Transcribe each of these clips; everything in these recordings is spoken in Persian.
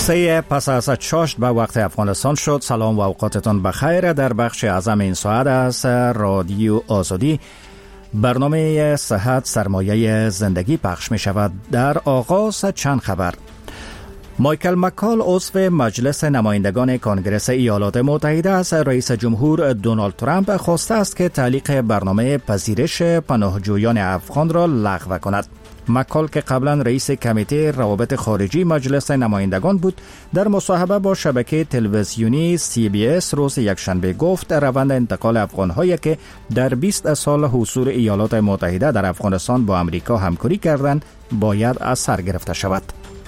سه پس از چاشت به وقت افغانستان شد. سلام و اوقاتتان بخیر. در بخش اعظم این ساعت از رادیو آزادی برنامه صحت سرمایه زندگی پخش می شود. در آغاز چند خبر. مایکل مکال عضو مجلس نمایندگان کنگره ایالات متحده از رئیس جمهور دونالد ترامپ خواسته است که تعلیق برنامه پذیرش پناهجویان افغان را لغو کند. مکال که قبلا رئیس کمیته روابط خارجی مجلس نمایندگان بود، در مصاحبه با شبکه تلویزیونی CBS روز یکشنبه گفت روند انتقال افغان‌هایی که در 20 سال حضور ایالات متحده در افغانستان با امریکا همکاری کردند باید از سر گرفته شود.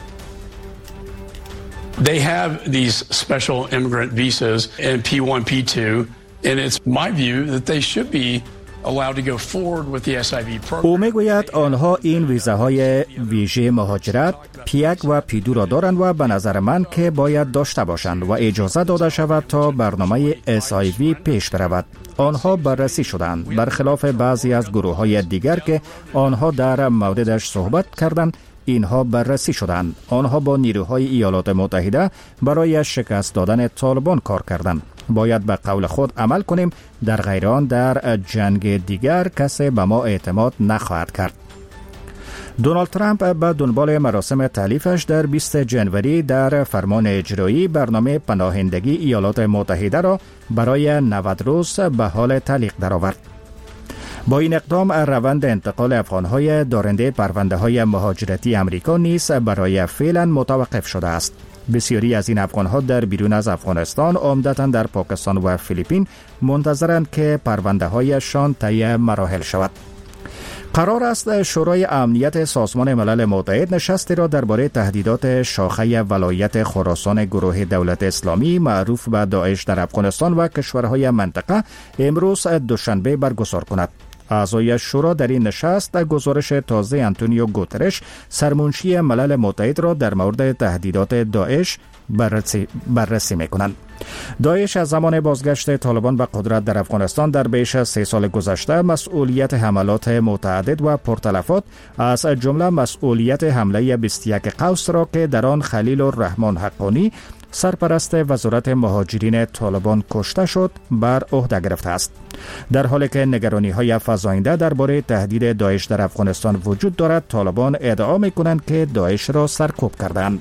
They have these special immigrant visas and P1, P2, and it's my view that they should be allowed to go forward with the SIV program. او میگوید آنها این ویزاهای ویژه مهاجرت P1 و P2 را دارند و به نظر من که باید داشته باشند و اجازه داده شود تا برنامه SIV پیش برود. آنها بررسی شدند، برخلاف بعضی از گروه‌های دیگر که آنها در موردش صحبت کردند. اینها بررسی شدند. آنها با نیروهای ایالات متحده برای شکست دادن طالبان کار کردند. باید به قول خود عمل کنیم، در غیر آن در جنگ دیگر کسی به ما اعتماد نخواهد کرد. دونالد ترامپ به دنبال مراسم تألیفش در 20 جنوری در فرمان اجرایی برنامه پناهندگی ایالات متحده را برای 90 روز به حال تعلیق درآورد. با این اقدام روند انتقال افغان‌های دارنده پرونده‌های مهاجرتی امریکا نیز برای فعلا متوقف شده است. بسیاری از این افغان‌ها در بیرون از افغانستان، عمدتاً در پاکستان و فیلیپین، منتظرند که پرونده‌هایشان طی مراحل شود. قرار است شورای امنیت سازمان ملل متحد نشستی را درباره تهدیدات شاخه ولایت خراسان گروه دولت اسلامی معروف به داعش در افغانستان و کشورهای منطقه امروز دوشنبه برگزار کند. اعضای شورا در این نشست گزارش تازه آنتونیو گوترش سرمنشی ملل متحد را در مورد تهدیدات داعش بررسی می‌کنند. داعش از زمان بازگشت طالبان به قدرت در افغانستان در بیش از 3 سال گذشته مسئولیت حملات متعدد و پرتلفات از جمله مسئولیت حمله 21 قوس را که در آن خلیل الرحمن حقانی سرپرست وزارت مهاجرین طالبان کشته شد بر عهده گرفته است. در حالی که نگرانی‌های فزاینده درباره تهدید داعش در افغانستان وجود دارد، طالبان ادعا می‌کنند که داعش را سرکوب کردند.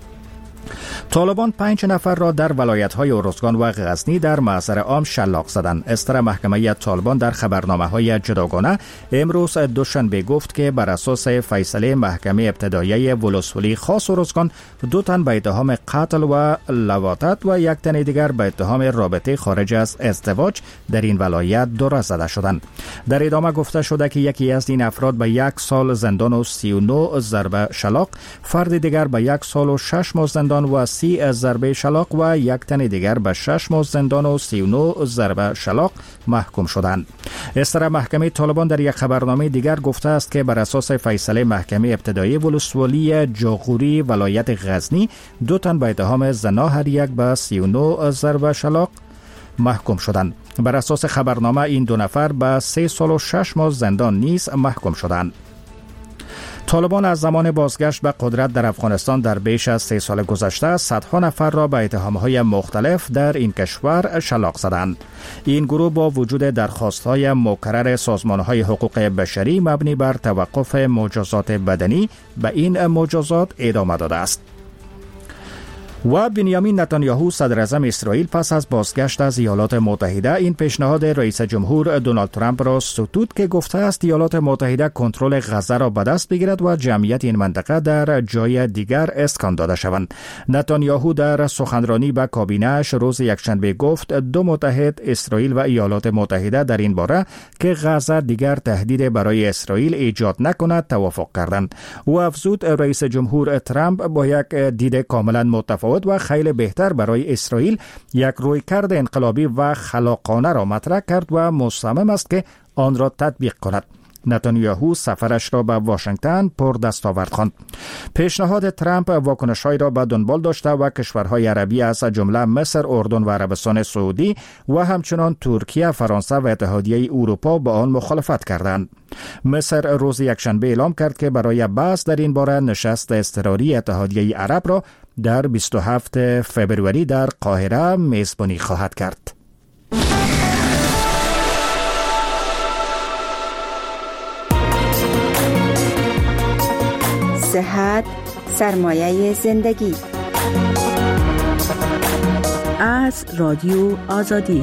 طالبان 5 نفر را در ولایت‌های ارزگان و غزنی در محضر عام شلاق زدند. استر محکمه طالبان در خبرنامه‌های جداگانه امروز دوشنبه گفت که بر اساس فیصله محکمه ابتدایی ولسوالی خاص ارزگان 2 تن به اتهام قتل و لواطت و 1 تن دیگر به اتهام رابطه خارج از ازدواج در این ولایت دور زده شدند. در ادامه گفته شده که یکی از این افراد به 1 سال زندان و 39 ضربه شلاق، فرد دیگر به 1 سال و 6 ماه زندان و 30 ضربه شلاق و 1 تن دیگر به 6 ماه زندان و 39 ضربه شلاق محکوم شدند. استر محکمه طالبان در یک خبرنامه دیگر گفته است که بر اساس فیصله محکمه ابتدایی ولسوالی جاغوری ولایت غزنی 2 تن به اتهام زنا هر یک به 39 ضربه شلاق محکوم شدند. بر اساس خبرنامه این 2 نفر به 3 سال و 6 ماه زندان نیز محکوم شدند. طالبان از زمان بازگشت به قدرت در افغانستان در بیش از 3 سال گذشته صدها نفر را به اتهام‌های مختلف در این کشور شلاق زدند. این گروه با وجود درخواست‌های مکرر سازمان‌های حقوق بشری مبنی بر توقف مجازات بدنی به این مجازات ادامه داده است. و بنیامین نتانیاهو صدراعظم اسرائیل پس از بازگشت از ایالات متحده این پیشنهاد رئیس جمهور دونالد ترامپ را ستود که گفته است ایالات متحده کنترل غزه را به دست بگیرد و جمعیت این منطقه در جای دیگر اسکان داده شوند. نتانیاهو در سخنرانی به کابینه‌اش روز یکشنبه گفت 2 متحد اسرائیل و ایالات متحده در این باره که غزه دیگر تهدید برای اسرائیل ایجاد نکند توافق کردند. او افزود رئیس جمهور ترامپ با یک دید کاملا متفاوت و خیلی بهتر برای اسرائیل یک رویکرد انقلابی و خلاقانه را مطرح کرد و مصمم است که آن را تطبیق کند. نتانیاهو سفرش را به واشنگتن پر دستاورد خواند. پیشنهاد ترامپ واکنش‌هایی را به دنبال داشته و کشورهای عربی از جمله مصر، اردن و عربستان سعودی و همچنان ترکیه، فرانسه و اتحادیه اروپا با آن مخالفت کردند. مصر روز یکشنبه اعلام کرد که برای بحث در این باره نشست اضطراری اتحادیه عرب را در 27 فبروری در قاهره میزبانی خواهد کرد. صحت سرمایه زندگی از رادیو آزادی.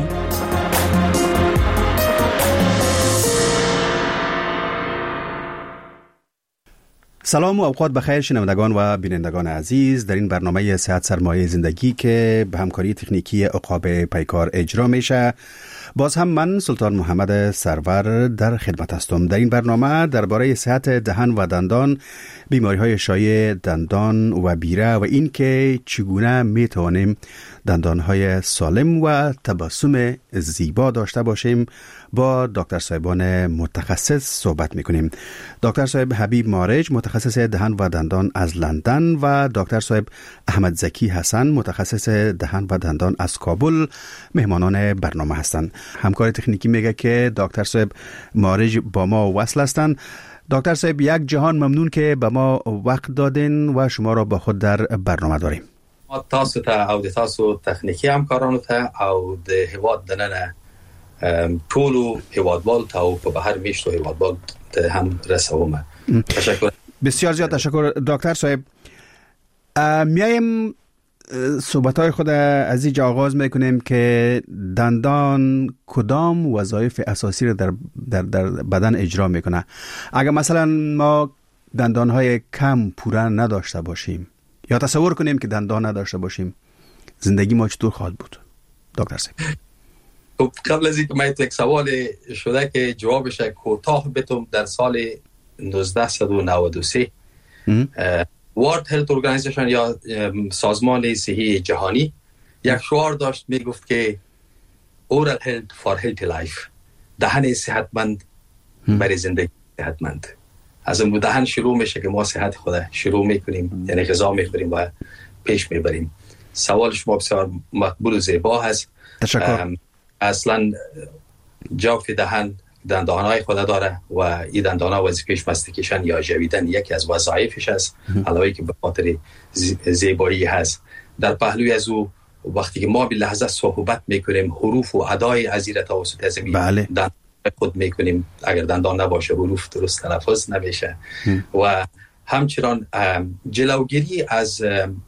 سلام و اوقات بخیر شنوندگان و بینندگان عزیز. در این برنامه صحت سرمایه زندگی که به همکاری تکنیکی عقاب پیکار اجرا میشه، باز هم من سلطان محمد سرور در خدمت هستم. در این برنامه درباره صحت دهن و دندان، بیماری‌های شایع دندان و بیره و این که چگونه میتوانیم دندانهای سالم و تبسم زیبا داشته باشیم با دکتر صاحبان متخصص صحبت میکنیم. دکتر صاحب حبیب مارج، متخصص دهن و دندان از لندن، و دکتر صاحب احمد زکی حسن، متخصص دهن و دندان از کابل مهمانان برنامه هستند. همکار تکنیکی میگه که دکتر صاحب مارج با ما وصل هستند. دکتر صاحب یک جهان ممنون که به ما وقت دادین و شما را با خود در برنامه داریم. تاسو ته او د تاسو تخنیکی همکارانو ته او د هیواد دننه ټولو هیوادوال ته او په بهر میشتو هیوادوال ته هم رسوم. تشکر. بسیار زیاد تشکر دکتر صاحب. میایم صحبت‌های خود از اینجا آغاز میکنیم که دندان کدام وظایف اساسی را در بدن اجرا میکنه. اگر مثلا ما دندانهای کم پوره نداشته باشیم یا تصور کنیم که دندان نداشته باشیم، زندگی ما چطور خواهد بود دکتر صاحب؟ قبل از اینکه من یک سوال شده که جوابش کوتاه بتم، در سال 1993 World Health Organization یا سازمان صحی جهانی یک شعار داشت میگفت که Oral Health for Healthy Life، دهن صحتمند برای زندگی صحتمند. از اون دهن شروع میشه که ما صحت خود شروع میکنیم، یعنی غذا میخوریم و پیش میبریم. سوال شما بسیار مقبول و زیبا هست. تشکر. اصلا جوف دهن دندانهای خود داره و این دندانها وظیفه‌اش مستیکیشن یا جویدن یکی از وظایفش است، علاوه که به خاطر زیبایی هست. در پهلوی از او وقتی که ما به لحظه صحبت میکنیم، حروف و ادای از این توسط از دندان خود میکنیم. اگر دندان نباشه حروف درست تلفظ نمیشه. و همچنان جلوگیری از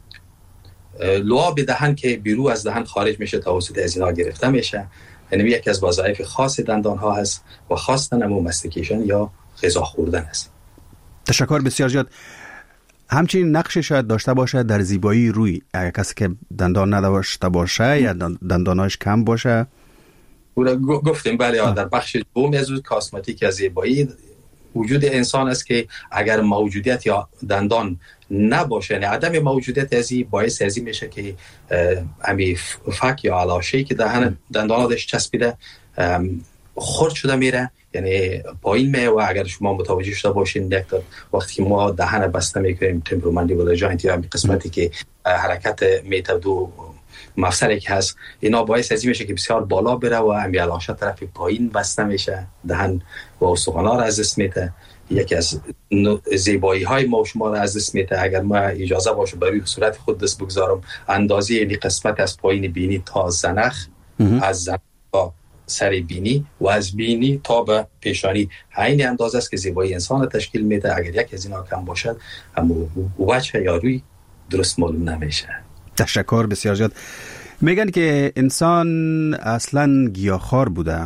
لعاب دهن که بیرون از دهن خارج میشه توسط از اینا گرفته میشه. یعنی یکی از وظایف خاص دندان ها هست و خواستن همون مستیکیشن یا غذا خوردن است. تشکر بسیار زیاد. همچنین نقش شاید داشته باشه در زیبایی روی، اگر کسی که دندان نداشته باشه یا دنداناش کم باشه. گفتیم بله، در بخش دوم از کاسمتیک یا زیبایی وجود انسان است که اگر موجودیت یا دندان نباشه، یعنی عدم موجودیت ازی باعث ازی میشه که امی فک یا علاشه‌ای که دنداناتش چسبیده خرد شده میره، یعنی پایین میره. و اگر شما متوجه شده باشین دکتر، وقتی که ما دهن بسته میکنیم تمپروماندیبولار جاینت یا قسمتی که حرکت میتودو مفصلی که هست، اینا باعث ازی میشه که بسیار بالا بره و امی علاشه طرف پایین بسته میشه، دهن و استخوان‌ها را از دست میده. یکی از زیبایی های ما شما را از دست میده. اگر ما اجازه باشه برای صورت خود دست بگذارم، اندازه یعنی قسمت از پایین بینی تا زنخ، از زنخ تا سر بینی و از بینی تا به پیشانی، همین اندازه است که زیبایی انسان را تشکیل میده. اگر یک از اینا کم باشد، هم وجه یا روی درست معلوم نمیشه. تشکر بسیار زیاد. میگن که انسان اصلا گیاهخوار بوده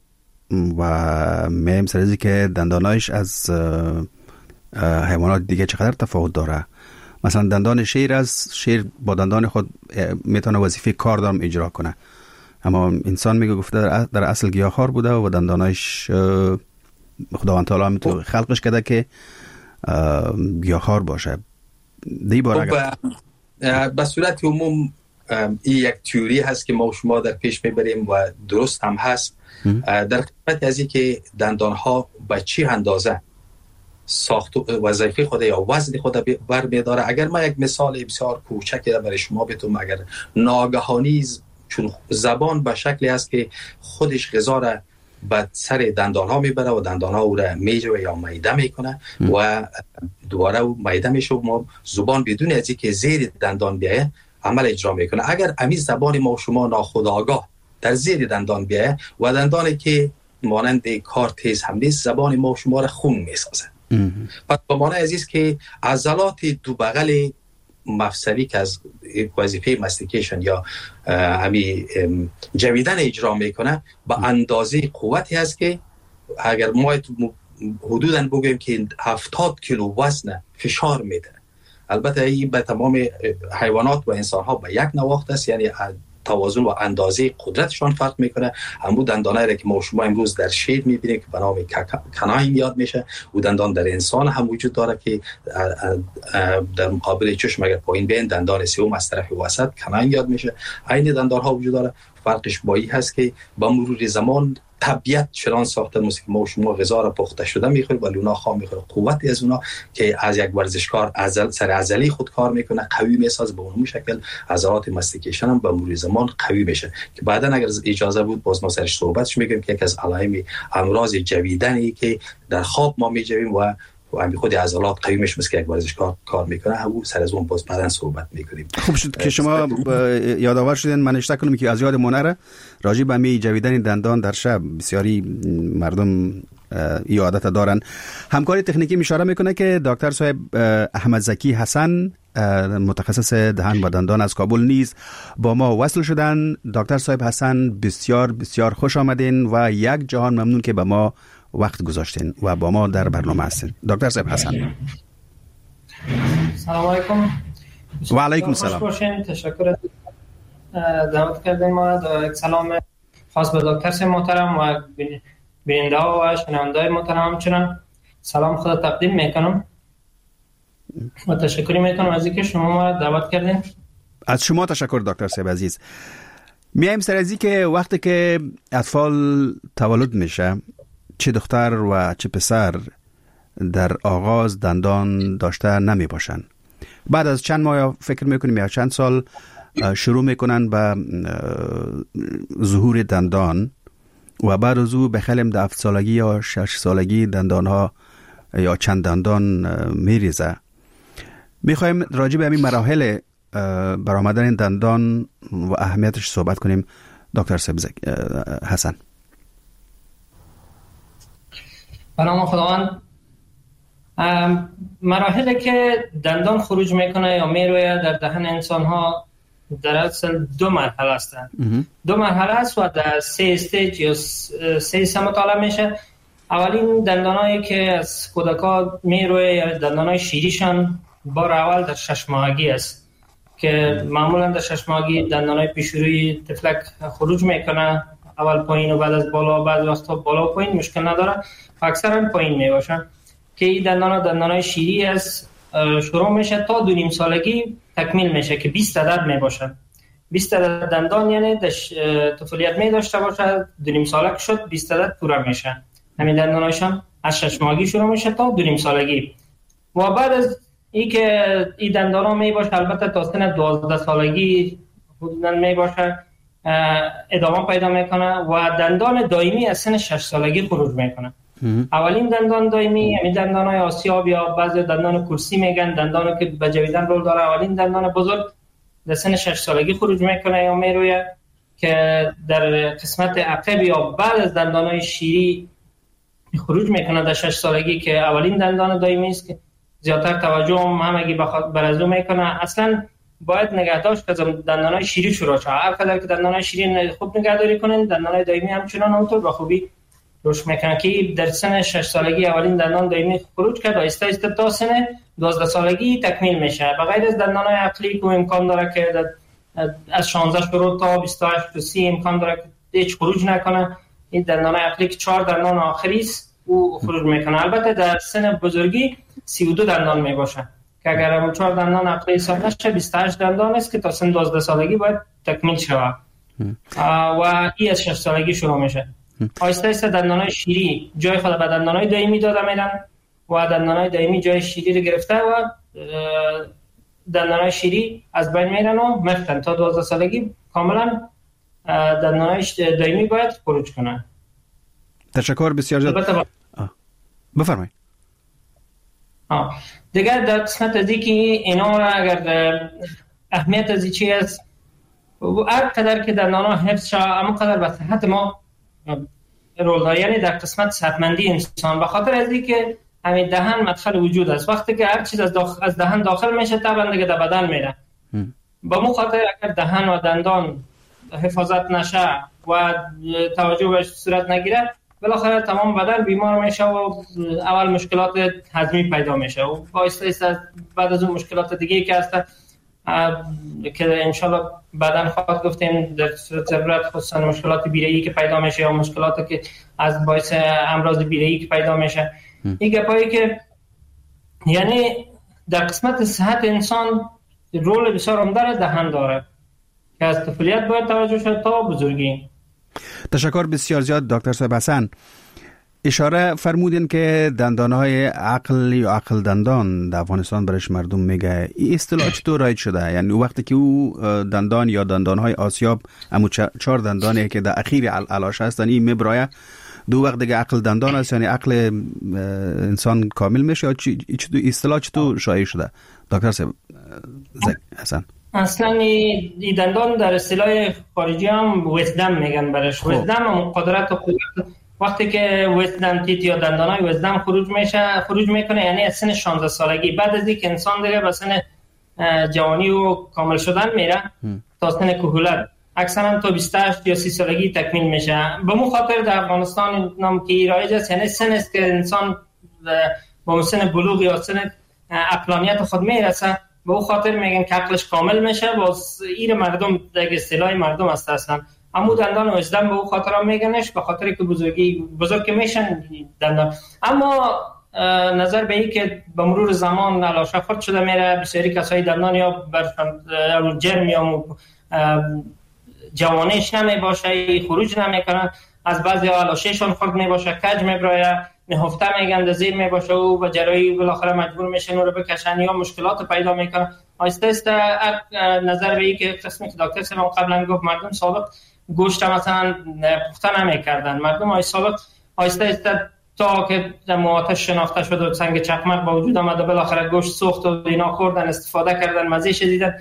و میم سرزی که دندانایش از حیوانات دیگه چقدر تفاوت داره. مثلا دندان شیر با دندان خود میتونه وظیفه کار دارم اجرا کنه، اما انسان میگه گفته در اصل گیاهخوار بوده و دندانایش خداوند تعالی میتونه خلقش کرده که گیاهخوار باشه. دی باره به صورت عموم این یک تئوری هست که ما شما در پیش میبریم و درست هم هست. در قسمت از این که دندان ها به چی اندازه ساخت وظیفه خود یا وزن خود برمیداره. اگر ما یک مثال بسیار کوچک برای شما بتونم، اگر ناگهانی چون زبان به شکلی است که خودش غذا را به سر دندان ها میبره و دندان ها او را میجوه یا معده میکنه و دوباره و معده میشه و ما زبان بدون از اینکه زیر دندان بیایه عمل اجرا میکنه. اگر امی زبان ما شما ناخودآگاه در زیر دندان بیایه و دندانی که مانند کار تیز هم نیست، زبان ما شما را خون میسازه. پس به معنی عزیز که عضلات دو بغل مفصلی که از وظیفه ماستیکیشن یا همی جویدن اجرا میکنه به اندازه قوتی هست که اگر ما حدوداً بگویم که 70 کیلو وزن فشار میده. البته این به تمام حیوانات و انسان ها به یک نواخت است، یعنی توازن و اندازه قدرتشان فرق میکنه. همون دندانایی را که ما شما امروز در شیر میبینیم که به نام کناین یاد میشه، و دندان در انسان هم وجود داره که در مقابل چشم اگر پایین بین دندان سوم از طرف وسط کناین یاد میشه. این دندان ها وجود داره. فرقش با این هست که با مرور زمان طبیعت چنان ساخته است که ما شما غذا را پخته شده میخوریم ولی اونا خام میخوره. قوتی از اونا که از یک ورزشکار سر عضلی خود کار میکنه قوی میسازه، به اون شکل عضلات ماستیکیشن هم به مرور زمان قوی میشه که بعدا اگر اجازه بود باز ما سرش صحبتش میگیم که یک از علائم امراض جویدنی که در خواب ما میجویم و همین خود عضلات قوی میشه مثل که یک ورزشکار کار میکنه، همون سر از اون باز بعداً صحبت میکنیم. خوب شد که شما یادآور شدین. من اشتباه کنم که از یادمون نره راجع به می جویدن دندان در شب بسیاری مردم این عادت دارن. همکاری تکنیکی اشاره میکنه که دکتر صاحب احمد زکی حسن متخصص دهان و دندان از کابل نیز با ما وصل شدن. دکتر صاحب حسن بسیار بسیار خوش آمدین و یک جهان ممنون که با ما وقت گذاشتین و با ما در برنامه هستین. دکتر صاحب حسن سلام علیکم. و علیکم سلام. تشکر دعوت کردین ما. یک سلام خاص به دکتر صاحب محترم و بیننده ها و شنونده های محترم همچنان سلام خود تقدیم میکنم و تشکر میکنم از اینکه شما ما دعوت کردین. از شما تشکر دکتر صاحب عزیز. میایم سر از که وقتی که اطفال تولد میشه، چه دختر و چه پسر در آغاز دندان داشته نمی باشن. بعد از چند ماه فکر میکنیم یا چند سال شروع میکنن به ظهور دندان و بعد از او بخلیم در 7 سالگی یا 6 سالگی دندان ها یا چند دندان میریزه. میخوایم راجع به همین مراحل برآمدن دندان و اهمیتش صحبت کنیم. دکتر صاحب حسن. به نام خداوند. مراحلی که دندان خروج میکنه یا میروید در دهن انسان ها در اصل 2 مرحله هستند. 2 مرحله است و در 3 استیج یا 3 مطالعه میشه. اولین دندانایی که از کودکان میروید یا دندانای شیریشان بار اول در 6 ماهگی است که معمولا در 6 ماهگی دندانای پیشروی طفلک خروج میکنه، اول پایین و بعد از بالا، بعد وقتا بالا و پایین مشکل نداره، اکثرا پایین میباشن که این دندانای شیری از شروع میشه تا 2.5 سالگی تکمیل میشه که 20 عدد میباشن. 20 عدد دندان یعنی طفولیت می داشته باشه، 2.5 سالک شد 20 عدد پورا میشه. همین دندانایشان از 6 ماهگی شروع میشه تا 2.5 سالگی و بعد از این که این دندانا میباشه البته تا سن 12 سالگی حدوداً میباشه ادامه پیدا میکنه و دندان دائمی از سن 6 سالگی خروج میکنه. اولین دندان دائمی یعنی دندانای آسیاب یا بعضی دندان کرسی میگن، دندانی که به جویدن رول داره. اولین دندان بزرگ در سن 6 سالگی خروج میکنه یا میروید که در قسمت عقب یا بعد از دندانای شیری خروج میکنه در 6 سالگی که اولین دندان دائمی است که زیادتر توجه همگی بر از اون میکنه. اصلا باید نگهداشت که دندانای شیری شروع شه. هر قدر که دندانای شیری خوب نگهداری کنین دندانای دائمی همچنان اونطور به خوبی رشد میکنه که در سن 6 سالگی اولین دندان دائمی خروج کرد و آهسته آهسته تا سن 12 سالگی تکمیل میشه. به غیر از دندانای عقلی که امکان داره که از 16 شروع تا 28 تا 30 امکان داره که هیچ خروج نکنه. این دندانای عقلی که 4 دندان آخری است او خروج میکنه. البته در سن بزرگی 32 دندان میباشه که اگر اون 4 دندان عقلی حساب نشه 28 دندان است که تا سن 12 سالگی باید تکمیل شود و این از 6 سالگی شروع میشه. آهسته آهسته دندانای شیری جای خود به دندانای دائمی داده میدن و دندانای دائمی جای شیری رو گرفته و دندانای شیری از بین میرن و میفتن تا 12 سالگی کاملا دندانای دائمی باید خروج کنن. تشکر بسیار زیاد. بفرمایید. دیگر در قسمت از که اینا را اگر اهمیت از چی است هر قدر که دندان‌ها حفظ شود اما قدر به صحت ما رول داره، یعنی در قسمت صحتمندی انسان، به خاطر از اینکه همین دهن مدخل وجود است. وقتی که هر چیز از دهن داخل میشه طبعا دیگه در بدن میره. به مو خاطر اگر دهن و دندان حفاظت نشه و توجه بهش صورت نگیره بالاخره تمام بدن بیمار میشه و اول مشکلات هضمی پیدا میشه و آهسته بعد از اون مشکلات دیگه که هست که انشالله بعداً خواهد گفتیم در صورت ضرورت، خصوصا مشکلات بیره‌ای که پیدا میشه یا مشکلاتی که از باعث امراض بیره‌ای که پیدا میشه. این گپایی که یعنی در قسمت صحت انسان رول بسیار عمده دهن داره که از طفولیت باید توجه شد تا بزرگی. تشکر بسیار زیاد دکتر صاحب حسن. اشاره فرمودین که دندانهای عقل یا عقل دندان در افغانستان برش مردم میگه. این اصطلاح چطور رایج شده؟ یعنی وقتی که او دندان یا دندانهای آسیاب همون 4 دندانی که در اخیر علاش هستن این میبرایه دو وقت دیگه عقل دندان است، یعنی عقل انسان کامل میشه یا اصطلاح چطور شایع شده دکتر صاحب حسن؟ اصلا این دندان در اصطلاح خارجی هم ویزدم میگن برش. ویزدم هم قدرت و قدرت. وقتی که ویزدم تیت یا دندانای ویزدم خروج میکنه یعنی از سن 16 سالگی، بعد از اینکه انسان دیگه به سن جوانی و کامل شدن میره تا سن کهولت اکثرا تا 28 یا 30 سالگی تکمیل میشه. به مو خاطر در افغانستان نام که رایج است، یعنی سن است که انسان با سن بلوغ یا سن عقلانیت خود میرسه، به او خاطر میگن که عقلش کامل میشه. باز ایر مردم دیگه اصطلاح مردم است اصلا. اما دندان و ویزدم به او خاطر هم میگنش به خاطر که بزرگ میشن دندان. اما نظر به این که به مرور زمان علاشا خرد شده میره، بسیاری کسایی دندان یا بر جرم یا جوانیش نمی باشه، خروج نمیکنن، از بعضی علاشهشون خرد می باشه، کج میبرایه، نهفته میگن، زیر می باشه و به جراحی بالاخره مجبور میشن او رو بکشن یا مشکلات پیدا میکنن. آهسته نظر به این که قسمی که دکتر صاحب قبلا گفت مردم سابق گوشت مثلا پخته نمیکردن، مردم سابق آهسته تا که مواتش شناخته شد و سنگ چقمق با وجود آمد و بالاخره گوشت سوخت و اینا خوردن، استفاده کردن، مزهش دیدن،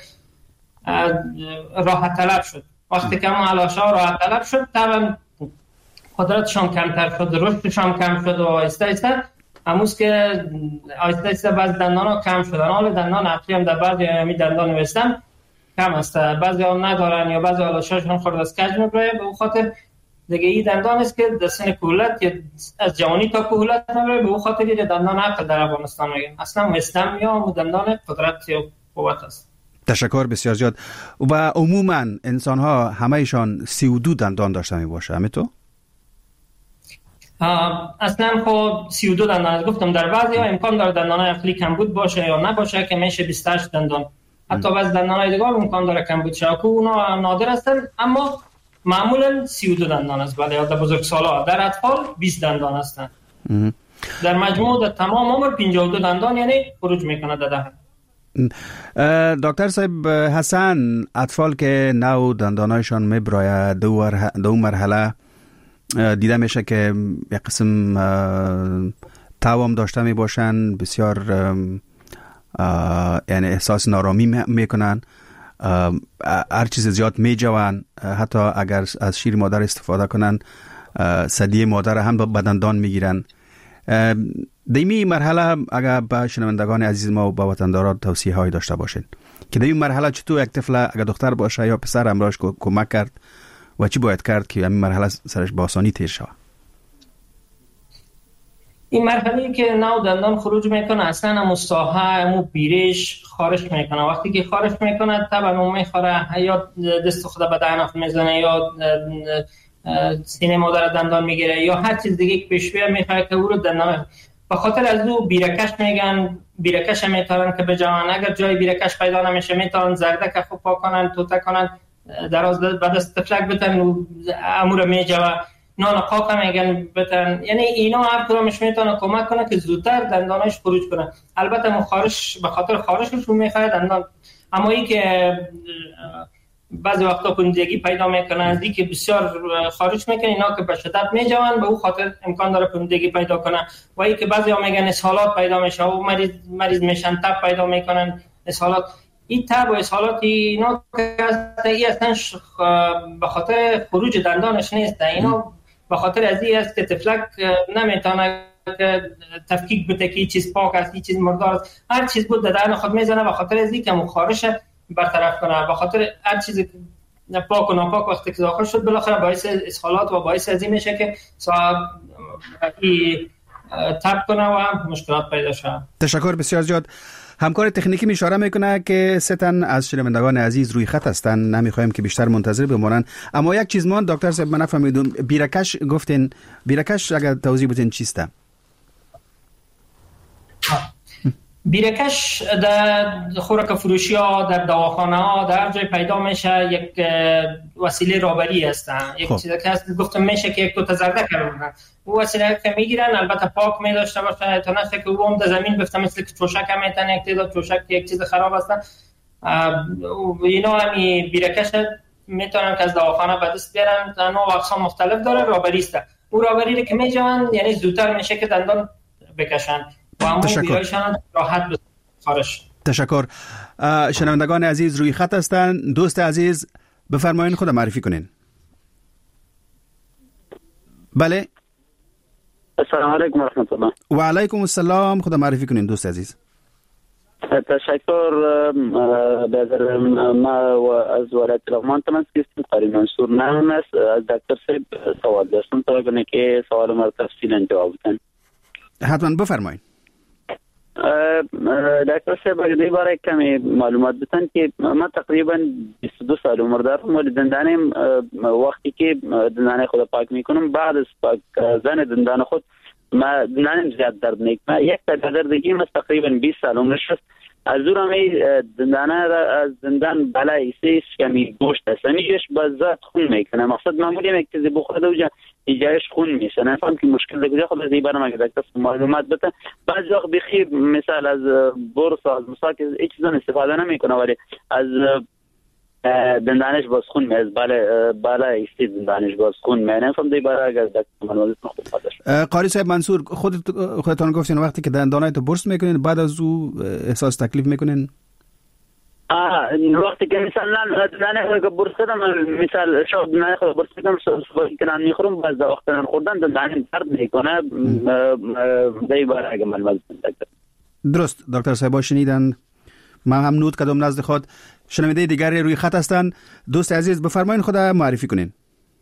راحت طلب شد. وقتی که ما علاشا راحت طلب شد طبعا قدرتشان کمتر شد، رشدشان کم شد و آهسته هموز که آهسته بعض دندان ها کم شدن. حال دندان عقلی هم در بعضی همی دندان ویزدم کم است، بعضی ها ندارن یا بعضی علاشاشون خورد از کج میبره. به اون خاطر دیگه این دندان است که در سن کهولت یا از جوانی تا کهولت میبره. به اون خاطر این دندان عقل در افغانستان میگن اصلا ویزدم یا دندان قدرت یا قوت است. تشکر بسیار زیاد. و عموما انسان ها همهشان 32 دندان داشته می باشه، همینطور؟ اصلا خب 32 دندان گفتم، در بعضی ها امکان داره دندان عقلی کمبود باشه یا نباشه که میشه 28 دندان. حتی بعضی دندان‌های دیگه امکان داره کمبود شه که اونا نادر هستن، اما معمولا 32 دندان است. ولی در بزرگسالا در اطفال 20 دندان هستن. در مجموع در تمام عمر 52 دندان یعنی خروج میکنه در دهن. دکتر صاحب حسن، اطفال که نو دندانایشان میبراید دو مرحله دیده میشه که یک قسم توام داشته می باشن، بسیار یعنی احساس نارامی میکنن، هر چیز زیاد میجوان، حتی اگر از شیر مادر استفاده کنن ثدی مادر هم به دندان میگیرن. دیمی مرحله اگر با شنوندگان عزیز ما و با وطنداران توصیه هایی داشته باشین که دیمی مرحله چطور یک طفل اگر دختر باشه یا پسر امراش کمک کرد و چی باید کرد که این مرحله سرش با آسانی تیر شود؟ این مرحله که نو دندان خروج میکنه اصلا همون ساحه همون بیرش خارش میکنه. وقتی که خارش میکنه طبعا اون میخوره یا دست خود به دهن میزنه یا سینه مادر دندان میگیره یا هر چیز دیگه که پیش بیاد میخوره که او رو دندان. به خاطر از او بیرکش میگن، بیرکش میتونن که بجوان. اگر جای بیرکش پیدا نمیشه میتونن زردک خوب پاک کنن، توته کنن، دراز بعد از تفلک بتن و امور میجوه. نان قاق میگن بتن. یعنی اینا هر کدامش میتونه کمک کنه که زودتر دندانش خروج کنه. البته خارش به خاطر خارشش رو میخواد دندان. اما این که بعضی وقتا پوندگی پیدا میکنه، از اینکه بسیار خارج میکنه، اینا که به شدت میجوان به اون خاطر امکان داره پوندگی پیدا کنه. و اینکه بعضی ها میگن اسهالات پیدا میشه و مریض میشن، تب پیدا میکنن اسهالات. این تب و اسهالات اینا که اصلا به خاطر خروج دندانش نیست، اینا به خاطر از این است که تفلک نمیتونه تفکیک بده که چیز پاک است، چیز مردار است. هر چیز بود در دهن خود میزنه به خاطر از اینکه خارش برطرف کنه. به خاطر هر چیز پاک و ناپاک وقتی که داخل شد بالاخره باعث اسهالات و باعث از این میشه که صاحب تب کنه و مشکلات پیدا شه. تشکر بسیار زیاد. همکار تکنیکی می اشاره میکنه که 3 تن از شنوندگان عزیز روی خط هستند، نمیخوایم که بیشتر منتظر بمونن. اما یک چیز مان دکتر صاحب من نفهمیدم، بیرکش گفتین، بیرکش اگر توضیح بدین چیسته؟ بیرکش در خوراک فروشی ها، در دواخانه ها، در هر جای پیدا میشه. یک وسیله رابری هستن. یک چیزی که هست گفتم میشه که یک دو تا زرده کردن. او وسیله که میگیرن البته پاک می داشته باشه تا نشه که اون در زمین بفته، مثل که چوشک هم میتونه یک تعداد چوشک یک چیز خراب هستن. اینا همی بیرکش میتونن که از دواخانه به دست بیارن. نوع اقسام مختلف داره. رابری است. او رابری که میجوان یعنی زودتر میشه که دندان بکشن. تشکر. شنوندگان عزیز روی خط هستند. دوست عزیز بفرمایید خود معرفی کنین. بله. السلام علیکم و رحمت الله. و علیکم السلام. خود معرفی کنین دوست عزیز. تشکر. بازر ما و از ولایت لغمان تماس کردم. قاری منصور نام است. از دکتر صاحب سوال داشتم تا بگم که سوال ما تفصیلا جواب بدن. حتما بفرمایید. دکتر صاحب اگر باره کمی معلومات بدن که ما تقریبا 22 سال عمر دارم و دندانم وقتی که دندان خود پاک میکنم بعد از پاک زن دندان خود ما دندانم زیاد درد میکنه. یک تا دردگی ما تقریبا 20 سال عمرش است. از اون دندانه از دندان بالای سیس کمی گوشت است، میگهش بازات خون میکنه. مقصد معمولی یک چیزی بخورده و ایجایش خون میشه. نفهم که مشکل دیگه خود از این برام اگه دکتر معلومات بده. بعضی وقت بخیر مثال از برس از مسواک هیچ چیزا استفاده نمیکنه ولی از دندانش باز خون میاد، بالا استید دندانش باز خون میاد. نفهم دی برای اگر دکتر معلومات خود قاری صاحب منصور خودتون گفتین وقتی که دندانایتو برس میکنین بعد از او احساس تکلیف میکنین؟ وقتی که مثلا دندانه خود برس کردم، مثال شب دندانه خود برس کردم صبح که نان میخورم باز وقتا خوردن دندانه درد میکنه. دی برای اگر معلومات دکتر. درست دکتر صاحب شنیدن. من هم نوت کردم نزد خود. شنونده دیگری روی خط هستند. دوست عزیز بفرمایید خود معرفی کنین.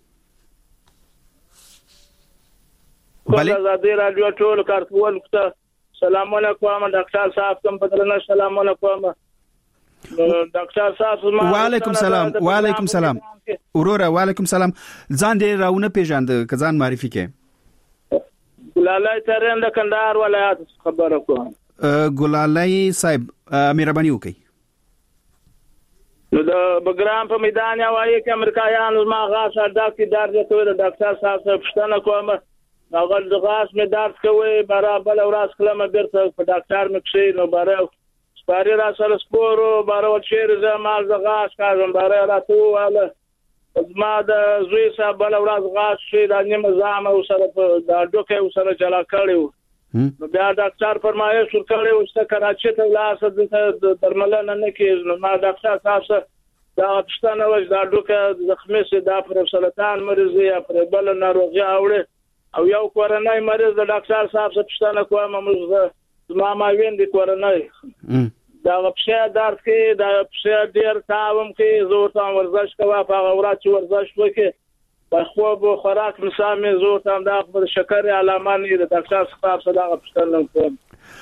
بله. آزادی رادیو ټول کارکونکو سلام علیکم. ډاکټر صاحب کوم بدلنه سلام علیکم. ډاکټر صاحب وعلیکم سلام. وعلیکم سلام. اورورا وعلیکم سلام. ځان دې راونه پیژاند که ځان معرفي کې. ګلالای ترند کندهار ولایت خبره کوم. ګلالای صاحب مهرباني وکړئ. نو د بګرام په میدان یوایي کې امریکایانو ما غاښ اډا کې درد کوي. د ډاکټر صاحب څخه پوښتنه کوم. هغه د غاښ مې درد کوي برابر ورځ کلمه بیرته په ډاکټر مې کښې نو باره سپاري را سره سپورو باره چیرې زه مال د غاښ کاږم باره راته وواله زما د زوی صاحب بله ورځ غاښ شي دا نیمه زامه ورسره دا ډوکی ورسره جلا کړی و. نو بیا ډاکټر فرمایش ورکړی و چې کراچۍ ته ولاړ شه دلته درملنه نه کېږي. نو ما ډاکټر صاحب څخه دا پوښتنه وکړه دا ډوکی زخمي شي دا پر سرطان مریض یا پر بله ناروغي اوړي او یو کورنۍ مریض د ډاکټر صاحب څخه پوښتنه کوم. موږ زما ماوین د کورنۍ دا پښه درد کوي، دا پښه ډېر تاوم کوي. زه ورته ورزش کوم په هغه ورځ چې ورزش وکړي په خوب و خوراک مثال مې زه ورته همدا د شکرې علامه نه د ډاکټر صاحب څخه دغه پوښتنه کوم.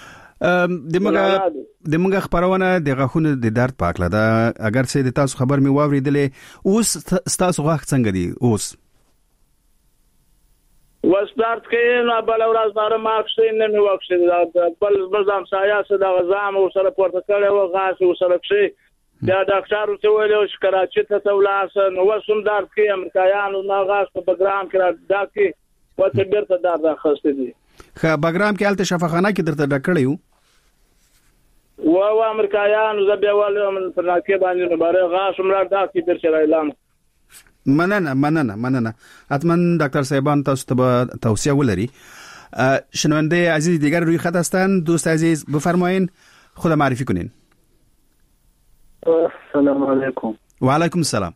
دموږ خبرونه د غاښونو د درد په اړه ده. اگر څه د تاسو خبر مې واورېدلې، اوس تاسو غاښ څنګه دي؟ اوس درد کوي نو بل ورځ باره ماکسین نه مې وکړي بل همسایه څه دغه زام ورسره پورته کړی و غاښ ورسره کښې. بیا ډاکټر ورته ویلي چې کراچۍ ته ولاړ شه. نو اوس هم درد کوي. امریکایانو ما غاښ په بګرام کې را ډاک کړي ورته بېرته درد اخیستی دي. ښه بګرام کې هلته شفاخانه کې درته ډک کړی و؟ و امریکایان زبې ول من فرناکي باندې برای غاښ ملار داسې در چر اعلان. مننه حتما دکتر صاحبان تاسو ته توصیه ولري. شنونده عزیز دیگر روی خط هستند. دوست عزیز بفرمایین خود معرفی کنین. السلام علیکم. و علیکم السلام.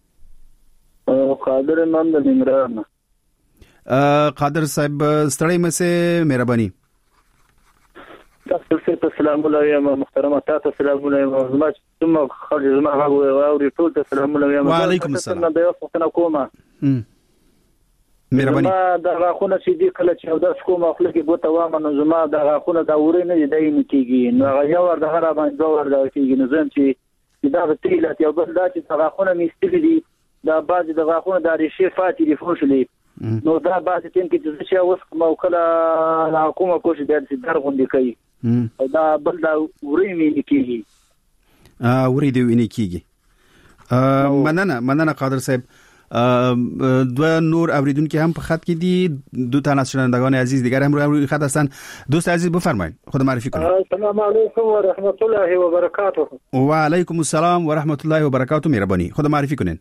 قادر امام د ننګرهار. قادر صاحب ستړی مسه مهرباني. تاسو ته سلام علیکم محترم. تاسو سلام علیکم. زما څومره خرج زما هغه او ټول ته سلام علیکم. و علیکم السلام. د یو څه کومه مهرباني. ما د غاخونه چې دی کله چې دا کومه خپل کې ګوته وامه نو زما د غاخونه دا ورې نه دی نه کیږي. نو هغه یو ور د هر باندې دا ور دا کیږي. نو زم چې دا تیلات یو بل دا چې غاخونه میستلې دي دا باز د غاخونه د ریشې فاتې دی فوشلې. نو دا باز ټیم کې چې اوس کومه کله حکومت کوشش د درغوندې کوي او دا بل دا ورې مې کیږي. ورې دی ونی کیږي. مننه قادر صاحب. دو نور اوریدونکو هم په خط کې دي. دو تا شنوندگان عزیز دیگر هم روی خط هستن. دوست عزیز بفرمایید خود معرفی کنید. السلام علیکم و رحمت الله و برکاته. و علیکم السلام و رحمت الله و برکاته. مهربانی خود معرفی کنید.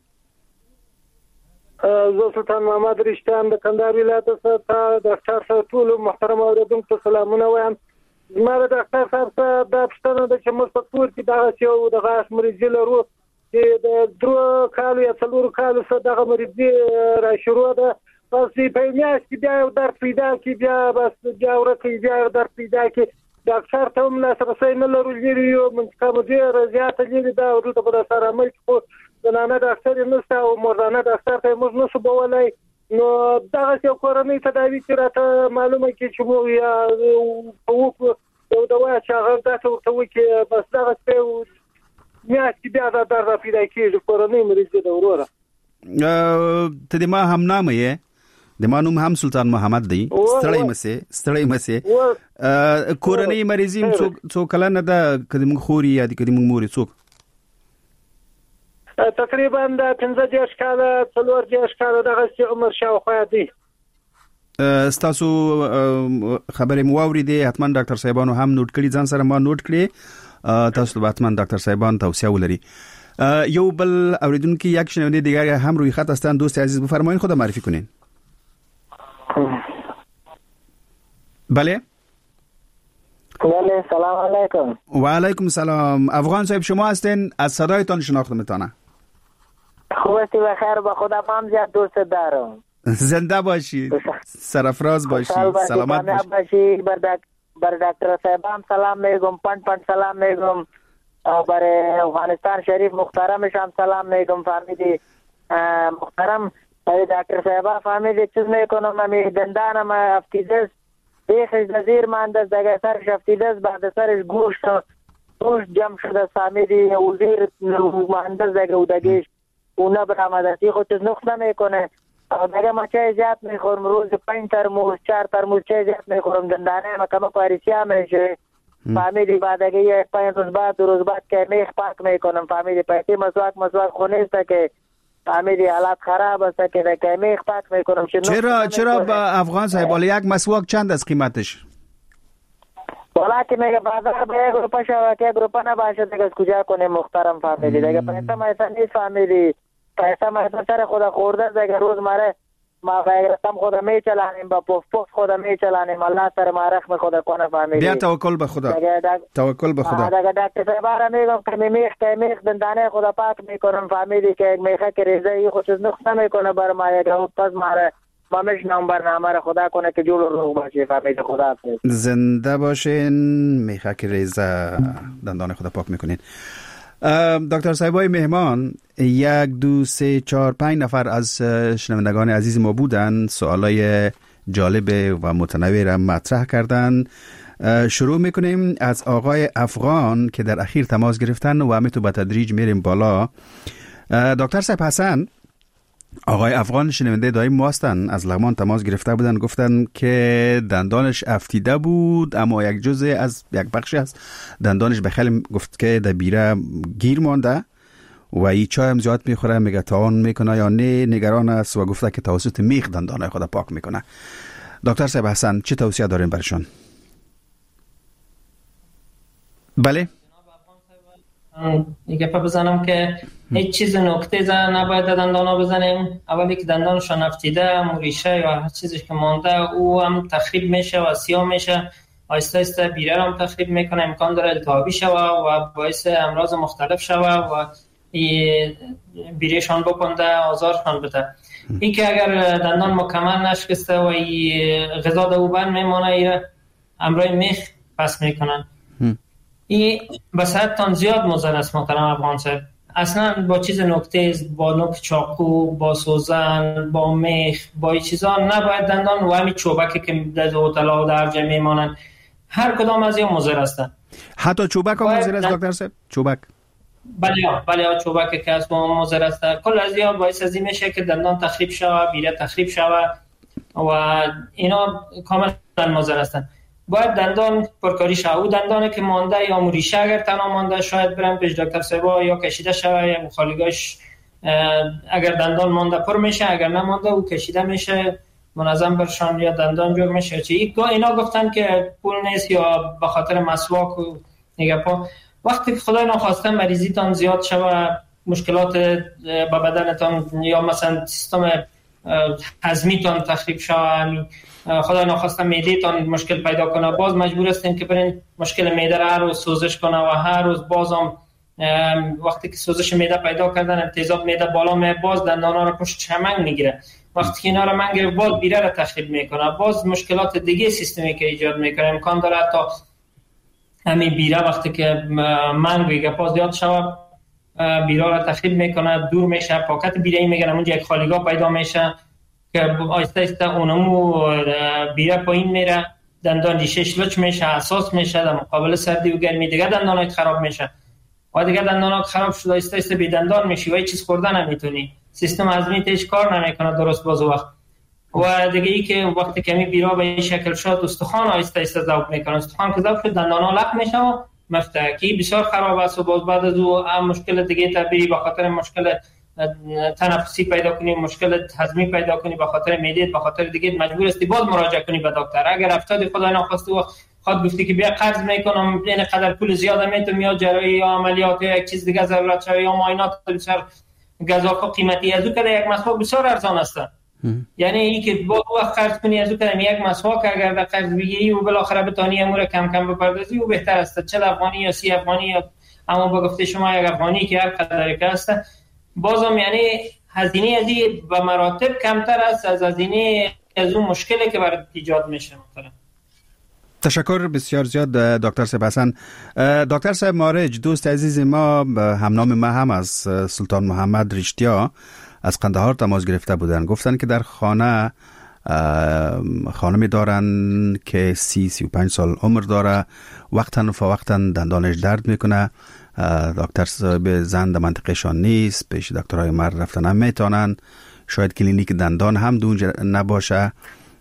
زه سلطان محمد رشتان د کندهار ولایت څخه د ډاکټر صاحب ټول محترم اوریدونکو سلامونه وایم. زما د ډاکټر صاحب د پښتنو د چې مستقور کې دا چې د غاښ مریض لرو چې د 3 کالو یا 4 کالو څخه دغه مریض را شروع ده. پس په میاشت کې بیا درد پیدا کی بیا بس بیا ورته بیا درد پیدا کی. ډاکټر ته هم لاسرسي نه لرو. یو منځکه ډیر زیات لري دا ورته په سره عمل کو زنانه ډاکټر نشته او مردانه ډاکټر ته موږ نشو بولای. نو دغه یو کورنۍ تداوی چې راته معلومه کی چې مو یا او یو دوا چې هغه تاسو ورته وکي بس دغه څه میاشت بیا دا درد پیدا کیږي. کورنۍ مریض دی وروره. ته د ما هم نامه یې د ما نوم هم سلطان محمد دی. ستړی مسه کورنۍ مریضیم څو کله نه ده کدی موږ خوري یا کدی موږ موري څوک تقریبا د 15 کاله 14 کاله دغه عمر شاوخوا دی. ستاسو خبرې مو واوریدې. حتما ډاکټر صاحبانو هم نوٹ کړي. ځان سره ما نوٹ کړي. تاسو به حتما ډاکټر صاحبان توصیه ولري. یو بل اوریدونکو یک شنونده دیگر هم روی خط هستند. دوست عزیز بفرمایید خود معرفی کنین. بله سلام علیکم. و علیکم السلام. افغان صاحب شما هستین؟ از صدایتان شناخته میتونه. خوب هستی بخیر. با خدا هم زیاد دوست دارم. زنده باشید. سرفراز باشید. سلامت باشید. بر دکتر صاحبم سلام میگم. پنج سلام میگم. برای افغانستان شریف محترمش هم سلام میگم. فهمیدی محترم دکتر صاحبا فهمیدی چیز میکنم امی دندانم افتیدست بیخش دزیر ماندست دگه سرش افتیدست بعد سرش گوشت جمع شده فهمیدی وزیر ماندست دگه و دگیش او نبرامدستی خود چیز نخ نمیکنه. دگه ما چای زیاد میخورم. روز 5 ترموز 4 ترموز چای زیاد میخورم. دندانه ما کم پاریسی هم میشه. فهمیدی بعد اگه 5 روز بعد 2 روز بعد که میخ پاک میکنم. فهمیدی پیسی مسواک خونیسته که فهمیدی حالات خراب است که میخ پاک میکنم. چرا با افغان صاحب ولی یک مسواک چند از قیمتش؟ والا که میگه بازار به 1 روپه شو که 1 روپه نباشه دیگه از کجا کنه محترم. فهمیدی دیگه پیسه مایسا نیست. فهمیدی پیسه مایسا سر خدا خورده دیگه. روز ماره ما غیرتم خدا میچلانیم با پف خدا میچلانیم. الله سر ما رحم خدا کنه. فهمیدی بیا توکل به خدا. توکل به خدا. دیگه دکتر صاحبارا میگم که میخ دندانه خدا پاک میکنم. فهمیدی که یک میخه که ریزه ای خودش نقص نمیکنه بر ما. یک پس ماره ما میشنم برنامه را خدا کنه که جور روح باشه. فهمیدی خدا حافظ. زنده باشین. میخه که ریزه دندانه خدا پاک میکنین. دکتر صاحبای مهمان 1 2 3 4 5 نفر از شنوندگان عزیز ما بودن. سوالای جالب و متنوع را مطرح کردن. شروع میکنیم از آقای افغان که در اخیر تماس گرفتن و همه تو به تدریج میریم بالا. دکتر صاحب حسن، آقای افغان شنونده دایم ما هستن، از لغمان تماس گرفته بودن، گفتن که دندانش افتیده بود اما یک جزء از یک بخشی از دندانش بخیلی گفت که در بیره گیر مانده و این چای هم زیاد میخوره، میگه تعاون میکنه یا نه، نگران است و گفته که توسط میخ دندانه خود پاک میکنه. دکتر صاحب حسن چه توصیه دارین برشون؟ بله دیگه بزنم که هیچ چیز نکته زن نباید دندانا بزنیم. اولی که دندانشان افتیده ریشه یا هر چیزی که مانده او هم تخریب میشه و سیاه میشه، آیسته آیسته بیره هم تخریب میکنه، امکان داره التهابی شوه و باعث امراض مختلف شوه و بیرهشان بکنده، آزارشان بده. این که اگر دندان مکمل نشکسته و غذا دو بند میمانه، ایره امرای میخ پس میکنن. این به صدتان زیاد مضر است محترم افغان صاحب. اصلا با چیز نکته، با نوک چاقو، با سوزن، با میخ، با این چیزا نباید دندان و همین چوبکی که در هتل‌ها و در جای میمانن، هر کدام از این مضر هستن. حتی چوبک هم مضر است دکتر صاحب؟ چوبک بله چوبکی که از ما مضر است. کل از این باعث از این میشه که دندان تخریب شوه، بیره تخریب شوه و اینا کاملا مضر هستن. باید دندان پرکاری شوه. او دندانه که مانده یا ریشه اگر تنها مانده شاید برم پیش دکتر صاحب یا کشیده شوه یا مخالگاش، اگر دندان مانده پر میشه، اگر نمانده او کشیده میشه، منظم برشان یا دندان جور میشه. اینا گفتن که پول نیست یا به خاطر مسواک و نگپا. وقتی که خدای نخواسته مریضیتان زیاد شوه، مشکلات به بدنتان یا مثلا سیستم هضمیتان تخریب شوه، خدای نخواسته معده‌تان مشکل پیدا کنه، باز مجبور هستین که برین مشکل معده را هر روز سوزش کنه و هر روز بازم وقتی که سوزش معده پیدا کردن تیزاب معده بالا می، باز دندانا رو پشت چمنگ میگیره. وقتی که اینا رو منگیره باز بیره را تخریب میکنه، باز مشکلات دیگه سیستمی که ایجاد میکنه. امکان داره تا همین بیره وقتی که منگ بگه باز زیاد شوه، بیره را تخریب میکنه، دور میشه، پاکت بیره میگیره، اونجا یک خالیگاه پیدا میشه که آیسته آیسته اونمو بیره پایین میره، دندان ریشش لچ میشه، حساس میشه در مقابل سردی و گرمی، دیگه دندانات خراب میشه و دیگه دندانات خراب شده آیسته آیسته بی دندان میشی و هیچ چیز خوردن نمیتونی، سیستم هضمیت هیچ کار نمیکنه درست باز وقت. و دیگه ای که وقتی که می بیرا به این شکل شد استخوان آیسته آیسته ذوب میکنه، استخوان که ذوب شد دندانا لق میشه و مفتکی بسیار خراب است و باز بعد از او مشکل دیگه تبری به خاطر مشکل تنفسی پیدا کنی، مشکل هضمی پیدا کنی، به خاطر معده، به خاطر دیگه مجبور هستی باز مراجعه کنی به دکتر. اگر افتادی خدای نخواسته و خود گفتی که بیا قرض میکنم این قدر پول زیاد میتونم یا جراحی یا عملیات یا یک چیز دیگه ضرورت شوی یا معاینات بسیار گزافه قیمتی، از او که یک مسواک بسیار ارزان است. یعنی این که با وقت قرض کنی از او که یک مسواک اگر در قرض بگیری و بالاخره بتانی امور کم کم بپردازی و بهتر است، چه افغانی یا 30 افغانی یا اما با گفته شما یک افغانی که هر قدر که است، بازم یعنی هزینه از این به مراتب کمتر است از هزینه از اون مشکلی که برات ایجاد میشه. تشکر بسیار زیاد دکتر صاحب حسن. دکتر صاحب مارج، دوست عزیز ما همنام ما هم از سلطان محمد رشتیا از قندهار تماس گرفته بودن، گفتن که در خانمی دارن که 30-35 سال عمر داره، وقتاً فوقتاً دندانش درد میکنه، دکتر صاحب زن در منطقهشان نیست، پیش دکترهای مرد رفتن هم میتونن، شاید کلینیک دندان هم دونجا نباشه،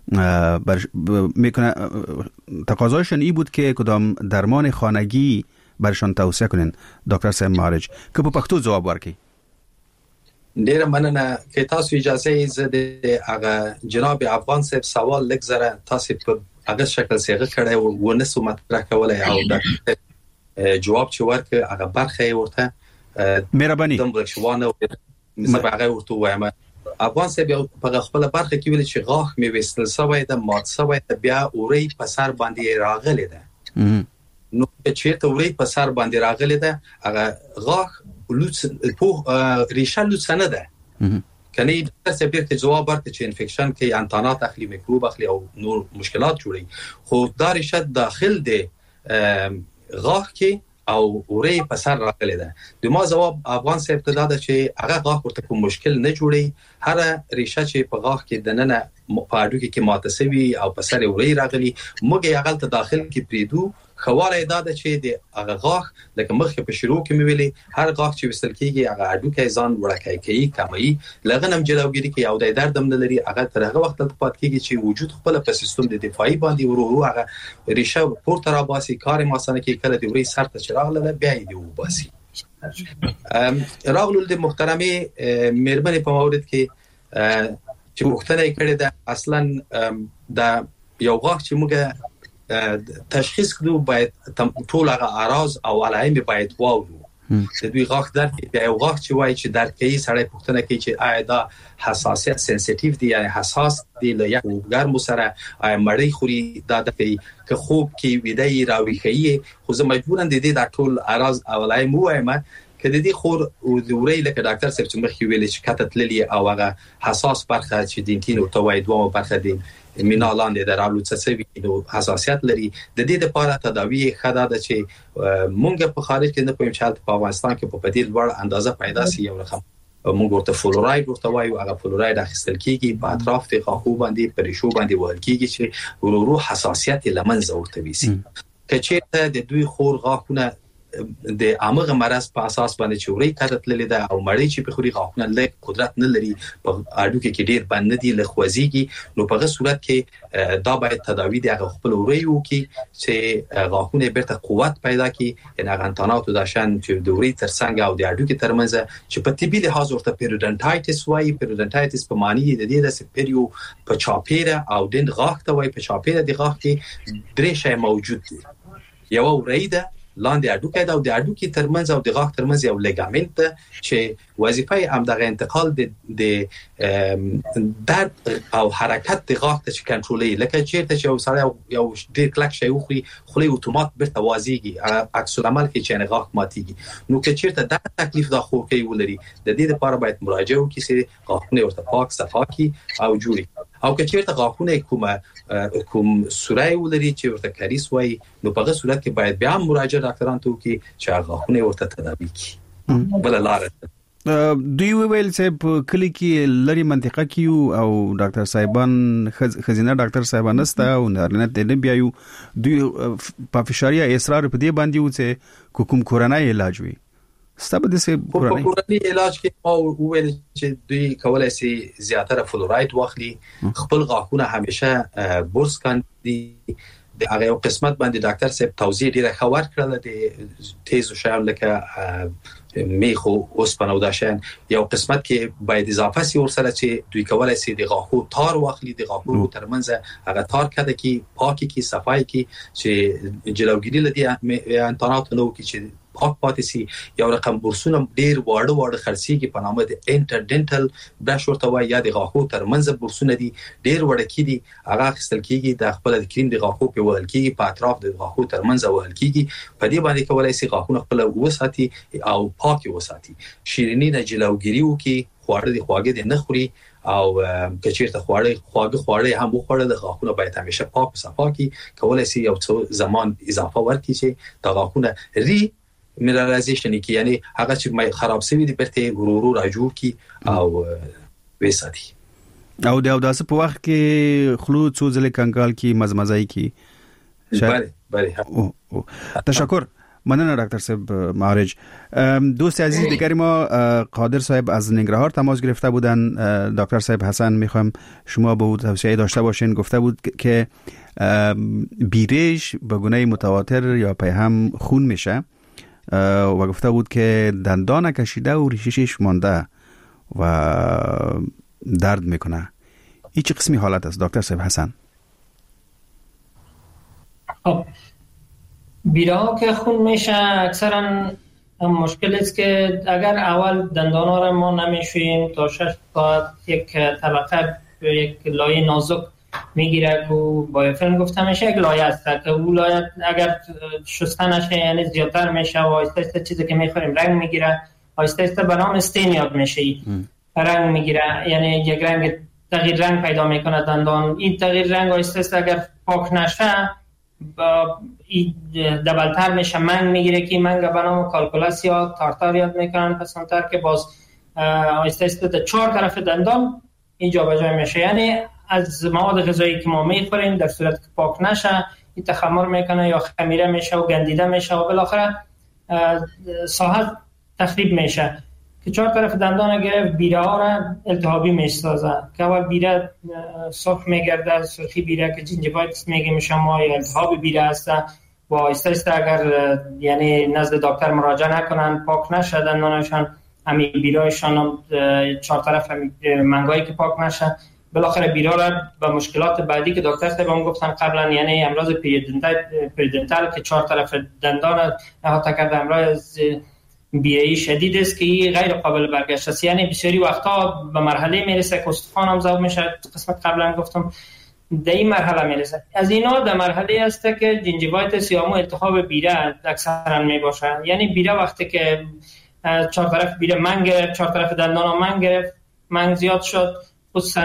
میکنه تقاضایشون ای بود که کدام درمان خانگی برشان توصیه کنین دکتر صاحب مارج که په پښتو جواب ورکړي. ډیره مننه که تاسو اجازه زده هغه جناب افغان صاحب سوال لګزره تاسو په هغه شکل صيغه کړی و نسو مطرح کولای او جواب چې ورکړه هغه برخه ورته مهرباني دمبل شوانه زبغه ورته وایم. افغان صاحب په خپل برخه کې ویل چې غاښ مې وستل سوی د مات سوی د بیا اوري په سر باندې راغلی ده. نو چې ته اوري په سر باندې راغلی ده هغه غاښ لوڅ په ریشه لوڅ نه ده. کني د سپیر کې جواب ورته چې انفیکشن کې انتانات اخلي، میکروب اخلي او نور مشکلات جوړي، خو دا ریشه داخل ده غاښ کې او اوري په سر راغلی ده. د ما جواب افغان صاحب ته دا ده چې هغه غاښ ورته کوم مشکل نه جوړي، هر ریشه چې په غاښ کې دننه په اډو کې ماته سوي او په سر اوري راغلي موږ یې هغه ته داخل کې پریدو. خواله دا ده چې د هغه غاښ لکه مخکې په شروع کې مې ویلي هر غاښ چې وستل کېږي هغه اډو کې ځان وړکای کوي کموي، لغنم جلوګیری کوي او د درد هم نه لري، هغه تر هغه وخت پات کېږي چې وجود خپل په سیستم د دفاعي باندې ورو هغه ریشه پورته را باسي، کار ماسانه کې کله د وری سر ته چراغ لاله بیا یې و باسي. راغلو د محترمه مهرباني په مورد کې چې وختنه کړي ده اصلا د یو غاښ چې موږ تشخیص کړو باید ټول هغه اعراض او علائم باید واورو. د دوی غاښ درد کې یو غاښ چې وایي چې درد کوي سړی پوښتنه کوي چې آیا دا حساسیت سنسټیو دی یا حساس دی له یخ ګرم سره آیا مړی خوري دا د کوي که خوب کې ویدای راويخي خو زه مجبورم د دې د ټول اعراض او علائم وایم کله دې خور او د ورې لکه ډاکټر صاحب چې مخکې ویل چې کته تللی او هغه حساس برخه چې د انټینو توای دوه برخه دي مینالان د رالو څڅوي نو حساسیت لري. د دې لپاره تداوی خدا د چې مونږ په خارج کې نه پوهیم چې په افغانستان کې په بدیل ور اندازه پیدا سي یو رقم مونږ ورته فلوراید ورته وایو. هغه فلوراید اخیستل کیږي په اطراف د غاښو باندې پرېشو باندې ول کیږي چې ورو حساسیت لمنځه ورته ويسي. کچېته د دوی خور غاښونه د عامه مرض په اساس باندې چوري کړه تللی دا او مړی چې په خوري غاښونه له قدرت نه لري په اډو کې ډیر باندې دي لخوازيږي نو په هغه صورت کې دا باید تداوی دی هغه خپل وریو کې چې غاښونه بیرته قوت پیدا کړي ان هغه انتاناتو داشان چې د وری ترڅنګ او د اډو کې ترمنځ چې په طبي لحاظ ورته پیریډنټایټس وایي. پیریډنټایټس په معنی د دې د سپیریو په چاپیره او د غاښ ته وایي په چاپیره د غاښ کې درې شی موجود دي. یو وریده لاندې اډوکه دا او د اډوکې ترمنځ او د غاښ ترمنځ یو لیګامنت چې وظیفه هم دغه انتقال د درد او حرکت د غاښ ته کنټرولي لکه چیرته چې سره یو ډیر کلک شي خوري خلی اتومات برته وازيږي عکس العمل کې چې غاښ ماتيږي. نو که چیرته دا تکلیف د خور کې ولري د دې لپاره باید مراجعه وکړي چې غاښونه ورته پاک صفا کړي او جوړي او که چیرته غاښونه کوم سورای ولري چې ورته کاریس وای نو په هغه صورت کې باید بیا مراجعه ډاکټران ته وکړي چې غاښونه ورته تداوي کړي. بل لار دوی ویل چې په کلی کې لري منطقه کې او ډاکټر صاحبان خزینه ډاکټر صاحبان نسته او نه ته بیايو دوی په فشاریا اصرار په دې باندې و چې کوم کورنۍ علاج وي ستاسو د څه کورنۍ علاج کې او ویل چې دوی کولای شي زیاتره فلوراید واخلي خپل غاښونه همیشه برس کاندي د هغه قسمت باندې ډاکټر صاحب توضیح ډیره خبر کړل د تیزو شاو لکه میخو اوس پنو داشن یو قسمت کې باید اضافه سي ورسره چې دوی کولای شي د غاښو تار واخلي د غاښو ترمنځ هغه تار کده کې پاکي کې صفای کې چې جلوګیری لدی انتانات نو کې چې پاک پاتې سي یو رقم برسونه ډیر واړه خرسيږي په نامه د انټرډنټل برش ورته وایي یا د غاښو ترمنځ برسونه دي ډیر وړ کېدي هغه خستل کېږي د خپل د کریم د غاښو په وهل کېږي په اطراف د غاښو ترمنځ وهل کېږي په دې باندې کولای شي غاښونه خپل وساتي او پاکي وساتي. شیرینی نه جلوګیری وکي خواړه د خواږه د نخوري او کچیرته خواړه هم وخوړل د غاښونه باید همیشه پاک صفا کی کولای شي یو څو زمان اضافه ورکړي چې د غاښونه مینرالایزیشن کی یعنی هغه چې خراب شوی دی برته ورو را جوړ کی او وساتي او داسې په وخت کې خلو څو ځله کنګال کی مزمزای کی بله تشکر مننه دکتر صاحب معارج. دوست عزیز دیگری ما قادر صاحب از ننگرهار تماس گرفته بودن. دکتر صاحب حسن میخوام شما به او توصیه داشته باشین. گفته بود که بیریش به گونه متواتر یا پیهم خون میشه و گفته بود که دندان کشیده و ریشش مانده و درد میکنه. این چه قسمی حالت است دکتر صاحب حسن؟ بیره ها که خون میشه اکثرا مشکل است که اگر اول دندان ها را ما نمیشوییم تا 6 ساعت یک طبقه یک لایه نازک میگیره که بایوفیلم گفته میشه یک لایه است که اون لایه اگر شسته نشه یعنی زیادتر میشه و آهسته آهسته چیزی که میخوریم رنگ میگیره آهسته آهسته به نام استین یاد میشه رنگ میگیره یعنی یک رنگ تغییر رنگ پیدا میکنه دندان. این تغییر رنگ آهسته آهسته اگر پاک نشه دبلتر میشه منگ میگیره که منگ به نام کالکولاس یا تارتار یاد میکنن پسانتر که باز آهسته آهسته 4 طرف دندان اینجا به جای میشه یعنی از مواد غذایی که ما میخوریم در صورت که پاک نشه این تخمر میکنه یا خمیره میشه و گندیده میشه و بالاخره ساحت تخریب میشه که 4 طرف دندان اگر بیره ها را التهابی میسازه که اول بیره سرخ میگرده سرخی بیره که جینجیوایتس میگیم شما یا التهاب بیره هست و آهسته آهسته اگر یعنی نزد دکتر مراجعه نکنن پاک نشه دندانشان همین بیرهشان 4 طرف منگایی که پاک نشه بالاخره بیرا را به مشکلات بعدی که دکتر صاحب هم گفتن قبلا، یعنی امراض پریدنتال که 4 طرف دندان احاطه کرده، امراض بیایی شدید است که غیر قابل برگشت است. یعنی بسیاری وقتا به مرحله میرسه که استخوان هم ذوب میشه، قسمت قبلا گفتم در این مرحله میرسه. از اینا در مرحله است که جنجیوایتس یا التهاب بیره اکثرا میباشه. یعنی بیره وقتی که 4 طرف بیره منگ گرفت، 4 طرف دندان منگ گرفت، منگ زیاد شد، خصوصا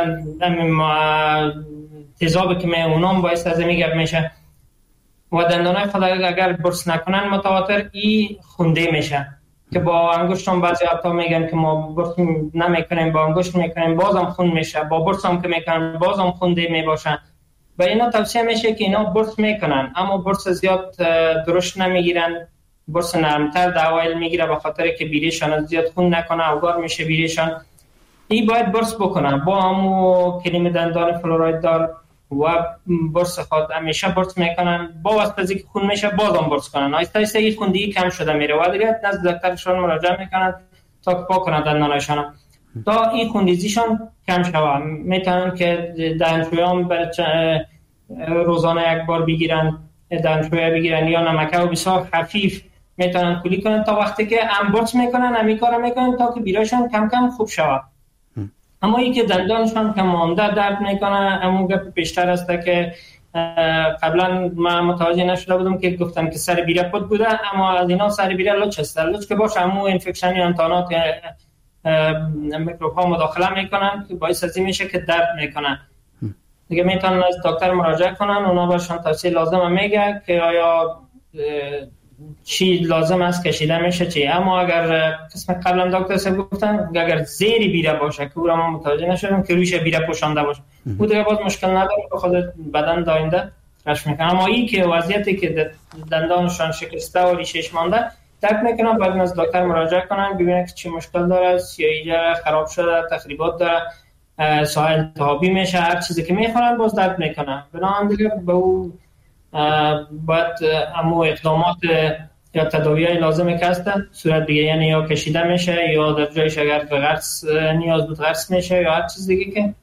تیزابی که اونام باعث از میگرد میشه و دندانای خود اگر برس نکنن متواتر ای خونده میشه که با انگشت هم بعضی وقتا میگن که ما برس نمیکنیم، با انگشت میکنیم بازم خون میشه، با برس هم که میکنن بازم خونده میباشه. و اینا توصیه میشه که اینا برس میکنن اما برس زیاد درشت نمیگیرن، برس نرمتر در اوایل میگیره به خاطر که بیریشان زیاد خون نکنه، اوگار میشه بیریشان. این باید برس بکنن با همو کریم دندان فلوراید دار و برس خود همیشه برس میکنن، با واسطه که خون میشه بازم برس کنن. آیسته آیسته این خوندگی کم شده میره و دیگه نزد دکترشون مراجعه میکنن تا پاک کنن دندانشون تا این خوندیزیشون کم شود. میتونن که دندانشویان روزانه یک بار بگیرن، دندانشویه بگیرن یا نمکه و بسیار خفیف میتونن کلی کنن تا وقتی که هم برس میکنن همین کار میکنن تا که بیرایشون کم کم خوب شود. اما این که دندانشان که مانده درد میکنه همون گپ بیشتر است که قبلا من متوجه نشده بودم که گفتم که سر بیره پد بوده، اما از اینا سر بیره لچ است. لچ که باشه همون انفکشنی انتانات میکروب ها مداخله میکنن که باعث از این میشه که درد میکنه. دیگه میتونن از دکتر مراجعه کنن، اونا باشن توصیه لازم میگه که آیا چی لازم است کشیده میشه چی. اما اگر قسم قبلا دکتر صاحب گفتن اگر زیر بیره باشه که او را ما متوجه نشدیم که رویش بیره پوشانده باشه، او دیگه باز مشکل نداره که خود بدن داینده رشد میکنه. اما این که وضعیتی که دندانشان شکسته و ریشش مانده درک میکنن، باید از دکتر مراجعه کنن ببینن که چی مشکل داره، یا اینجا خراب شده، تخریبات داره، ساحل التهابی میشه، هر چیزی که میخورن باز درک میکنن. بنابراین دیگه به او باید امو اقدامات یا تداوی‌های لازمی که هستن صورت دیگه، یعنی یا کشیده میشه یا در جایش اگر به غرس نیاز بود غرس میشه یا هر چیز دیگه که.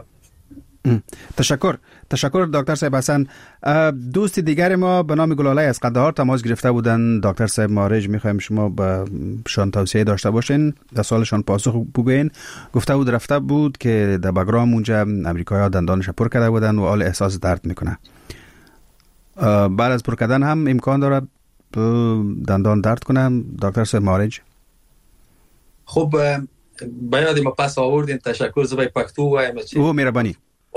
تشکر دکتر صاحب حسن. دوست دیگر ما به نام گلاله از قندهار تماس گرفته بودن. دکتر صاحب مارج میخوایم شما به شان توصیه داشته باشین، در سوالشان پاسخ بگوین. گفته بود رفته بود که در بگرام اونجا امریکایی‌ها دندانش پر کرده بودن و حال احساس درد میکنه. بعد از پر کردن هم امکان داره دندان درد کنم دکتر صاحب مارج؟ خب بیاد ما پس آوردین. تشکر زبای پکتو و او مهربانی.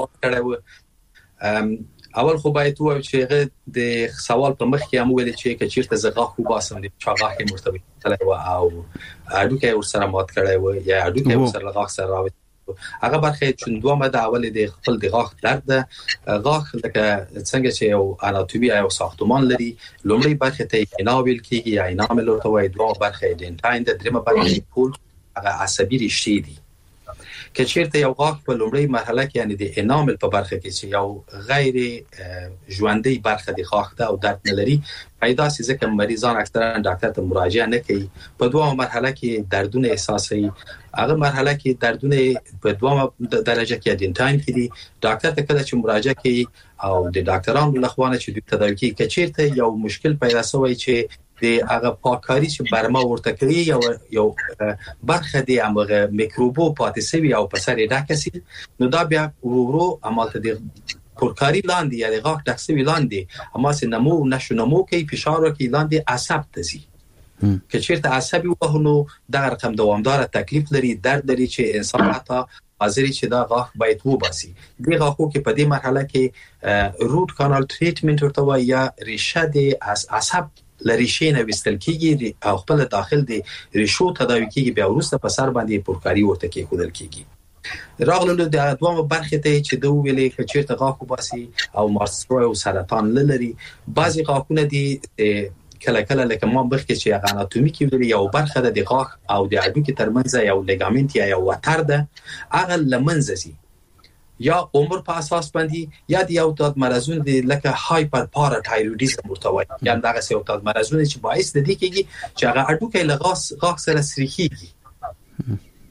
اول خو باید تو چې د سوال په مخ کې هم ویل چې چیرته زغاخ خو باسم دي چاغاخ کې مرتبط کړي او اډو کې ورسره مات کړي و یا اډو کې ورسره لغاخ سره راوي هغه برخه چې دوه مده اول د خپل د غاخ درد غاخ لکه څنګه چې یو اناتومي او ساختمان لري، لومړی برخه ته انابل کېږي یا انامل ورته وایي، دوه برخه د انټاین د درېمه برخه پول هغه عصبي رشتې دي. که چیرته یو غاښ په لومړی مرحله کې یعنی د انامل په برخه کې چې یو غیر ژوندۍ برخه د غاښ ته او درد نه لري پیدا سي، ځکه مریضان اکثرا ډاکټر ته مراجعه نه کوي. په دوه مرحله کې دردونه احساسوي، هغه مرحله کې دردونه په دوه درجه کې د انټاین کې دي. ډاکټر ته کله چې مراجعه کوي او د ډاکټرانو لخوا چې د تداوی کوي که چیرته یو مشکل پیدا شوی چې د هغه پاککاری چې برما ورته کوي یو برخه د هغه میکروبو پاتې سوي او په سر ډاکه سي، نو دا بیا ورو عملته د پرکاری لاندې یا د غاښ ډکسوي لاندې اما سي نمو نشو نمو کوي، فشار ورکوي لاندې عصب ته ځي. که چیرته عصبي وهنو دا رقم دوامدار تکلیف لري، درد لري چې انسان حتی حاضرې چې دا غاښ باید وباسي. دې غاښو کې په دې مرحله کې روټ کانال ټریټمنټ ورته وایي یا ریشه د عصب لریشې نه وستل کیږي او خپل داخل د ریشو تداوی کیږي، بیا وروسته په سر باندې پرکاری ورته کېښودل کیږي. راغلو د دوه برخه ته چې د ویلې چې چیرته غاښ وباسي او مارسترو او سرطان لري. بعضی غاښونه دي کله کله لکه ما مخکې چې هغه اناتومي کې ویل یو برخه د غاښ او د هډوکي ترمنځ یو لیګامنت یا یو وتر ده، هغه لمنځه ځي یا عمر په اساس باندې یا د یو تعداد مرزونه دي لکه هایپر پاراتایرویډیزم ورته وایي، یعنی دغه یو تعداد مرزونه چې باعث د دې کېږي چې هغه هډوکي له غاښ سره سریخيږي.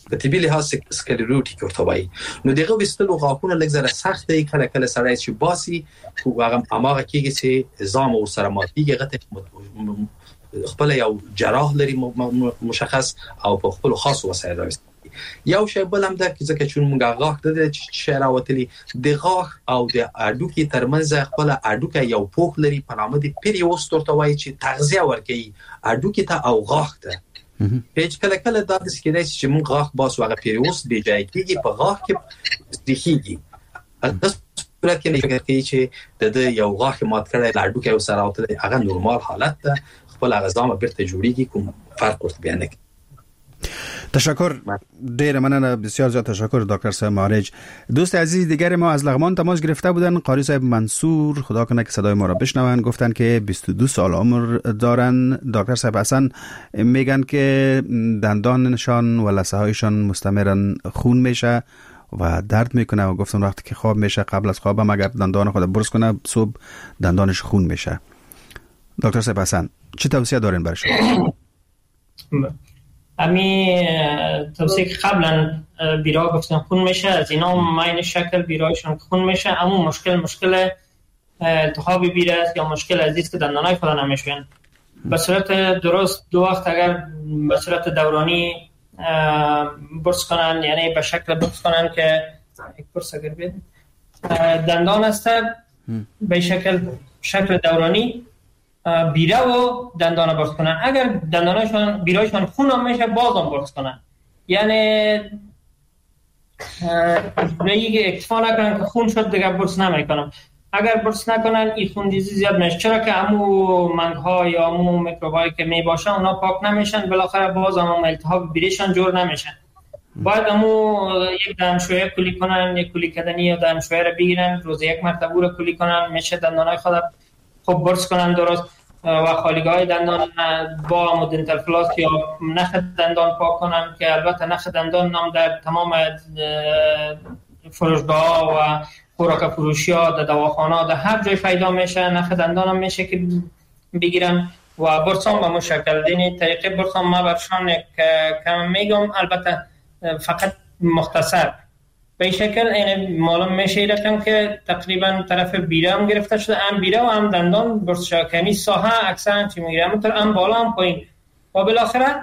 به طبي لحاظ سکلروتیک ورته وایي. نو دغه وستلو غاښونه لږ زره سخت دی، کله کله سړی چې باسي خو هغه هماغه کېږي چې ځام ورسره ماتېږي. هغه خپل یو جراح لري مشخص او په خپل خاص وسایل راوستي. یو شی بل هم ده چې ځکه چې موږ غاښ د چې راوتلی د غاښ او د اډوکي ترمنځ خپل اډوکه یو پوښ لري په نامه د پیریوس ورته وایي چې تغذیه ورکوي اډوکي ته او غاښ ته. هیڅ کله کله دا د سکیدای چې موږ غاښ باسو هغه پیریوس دی ځای کېږي په غاښ کې ځخیږي. د صورت کې نه کوي چې د یو غاښ مات کړی د اډوکه یو سره راوتلی هغه نورمال حالت ده، خپل غذا بیرته جوړیږي، کوم فرق ورته بیان نکړي. تشکر، ډیر مننه، بسیار زیاد تشکر دکتر صاحب معالج. دوست عزیز دیگر ما از لغمان تماس گرفته بودن. قاری صاحب منصور، خدا کنه که صدای ما را بشنون، گفتن که 22 سال عمر دارن. دکتر صاحب حسن میگن که دندانشان و لثه هایشان مستمرا خون میشه و درد میکنه و گفتن وقتی که خواب میشه قبل از خوابم اگر دندان خود برس کنه صبح دندانش خون میشه. دکتر صاحب حسن چه توصیه دارین برای شما؟ امی توصیه که قبلا بیرا گفتن خون میشه، از اینا ماین شکل بیرایشون خون میشه، اما مشکل التهاب بیره است یا مشکل عزیز که دندانای خود نمیشون. به صورت درست دو وقت اگر به صورت دورانی برس کنن، یعنی به شکل برس کنن که یک برس اگر بید دندان است به شکل دورانی بیره و دندان برس کنن. اگر دنداناشون بیرایشون خون هم میشه بازم برس کنن، یعنی دیگه اکتفا نکنن که خون شد دیگه برس نمیکنم. اگر برس نکنن این خونریزی زیاد میشه، چرا که امو منگها یا امو میکروبایی که میباشن اونا پاک نمیشن، بالاخره باز امو التهاب بیریشان جور نمیشن. باید امو یک دندانشویه کلی کنن، یک کلی کدنی یا دندانشویه رو بگیرن، روز یک مرتبه رو کلی کنن، میشه دندانای خود خوب برس کنن درست و خالیگاه دندان با امو دنتال فلاس یا نخ دندان پاک کنن، که البته نخ دندان هم در تمام فروشگاه و خوراک فروشی ها، در دواخانه، در هر جای پیدا میشه. نخ دندان هم میشه که بگیرن و برسان به مشکل دینی طریقه برسان ما برشان کم میگم، البته فقط مختصر به این شکل. این معلوم میشه رقم که تقریبا طرف بیره هم گرفته شده، هم بیره و هم دندان برس شکنی ساحه اکثر چی میگیره، همونطور هم بالا هم پایین و بالاخره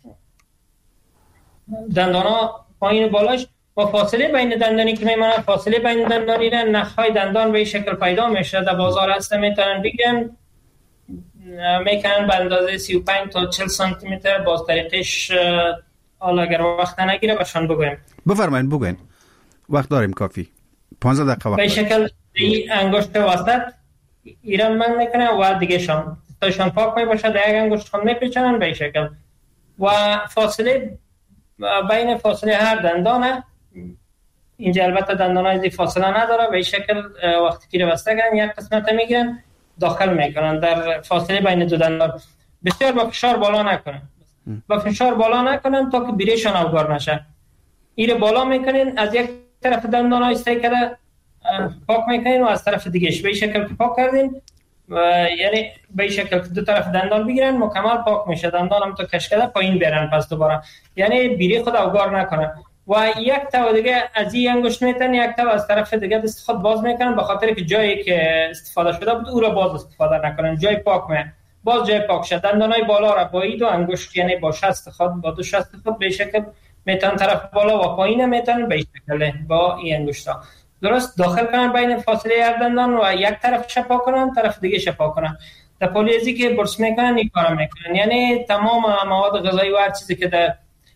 دندان ها پایین و بالاش و فاصله بین دندانی که میمونه، فاصله بین دندانی را نخهای دندان به این شکل پیدا میشه. در بازار هسته میتونن بگیرن، میکنن به اندازه 35 تا 40 سانتی متر. باز طریقش حالا اگر وقت نگیره باشن بگویم. بفرمایید بگوین، وقت داریم کافی، 15 دقیقه وقت. به شکل این انگشت وسط ایران من میکنه و دیگه تاشان پاک می باشه، در یک انگشت خون میپیچنن به شکل و فاصله بین فاصله هر دندانه. اینجا البته دندانای فاصله نداره، به این شکل وقتی که بسته کردن یک قسمت میگیرن داخل میکنن در فاصله بین دو دندان. بسیار با فشار بالا نکنن، با فشار بالا نکنن تا که بیریشان اوگار نشه. ایره بالا میکنین، از یک طرف دندان های استیکره پاک میکنین و از طرف دیگهش به این شکل که پاک کردین یعنی به این شکل که دو طرف دندان بگیرن مکمل پاک میشه. دندان هم تو کشکده پایین بیارن پس دوباره، یعنی بیری خود اوگار نکنن. و یک تا دیگه از این انگشت میتن، یک تا از طرف دیگه دست خود باز میکنن، به خاطر که جایی که استفاده شده بود او را باز استفاده نکنن، جای پاک میکنن باز جای پاک شد. دندانای بالا را با این دو انگشت یعنی با شست خود با دو شست خود به شکل میتن طرف بالا و پایین میتن به شکل با این انگشتا درست داخل کنن بین فاصله هر دندان و یک طرف شپا کنن، طرف دیگه شپا کنن. در پولیزی که برس میکنن این کارا میکنن، یعنی تمام مواد غذایی و هر چیزی که در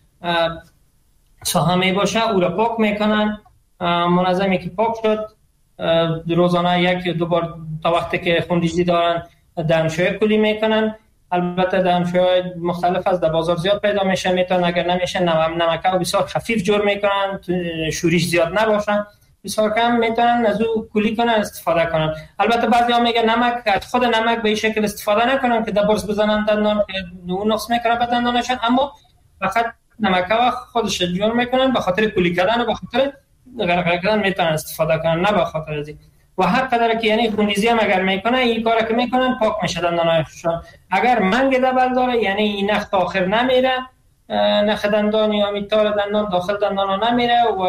ساحه می باشه او را پاک میکنن. منظمی که پاک شد روزانه یک یا دو بار تا وقتی که خونریزی دارن دندانشویی کلی میکنن. البته دندانشویی مختلف از در بازار زیاد پیدا میشه، میتونن اگر نمیشه نمک و بسیار خفیف جور میکنن، شوریش زیاد نباشن، بسیار کم میتونن از او کلی کنن استفاده کنن. البته بعضی ها میگن نمک، از خود نمک به این شکل استفاده نکنن که در برس بزنن دندان که اون نقص میکنه به دندانشون، اما فقط نمک و خودش جور میکنن به خاطر کلی کردن و به خاطر غرق کردن میتونن استفاده کنن، نه به خاطر ازی. و هر قدر که یعنی خونریزی هم اگر میکنه این کارا که میکنن پاک میشه دندانشون. اگر منگ دبل داره یعنی این نخ تا آخر نمیره نخ دندان یا میتار دندان داخل دندان ها نمیره و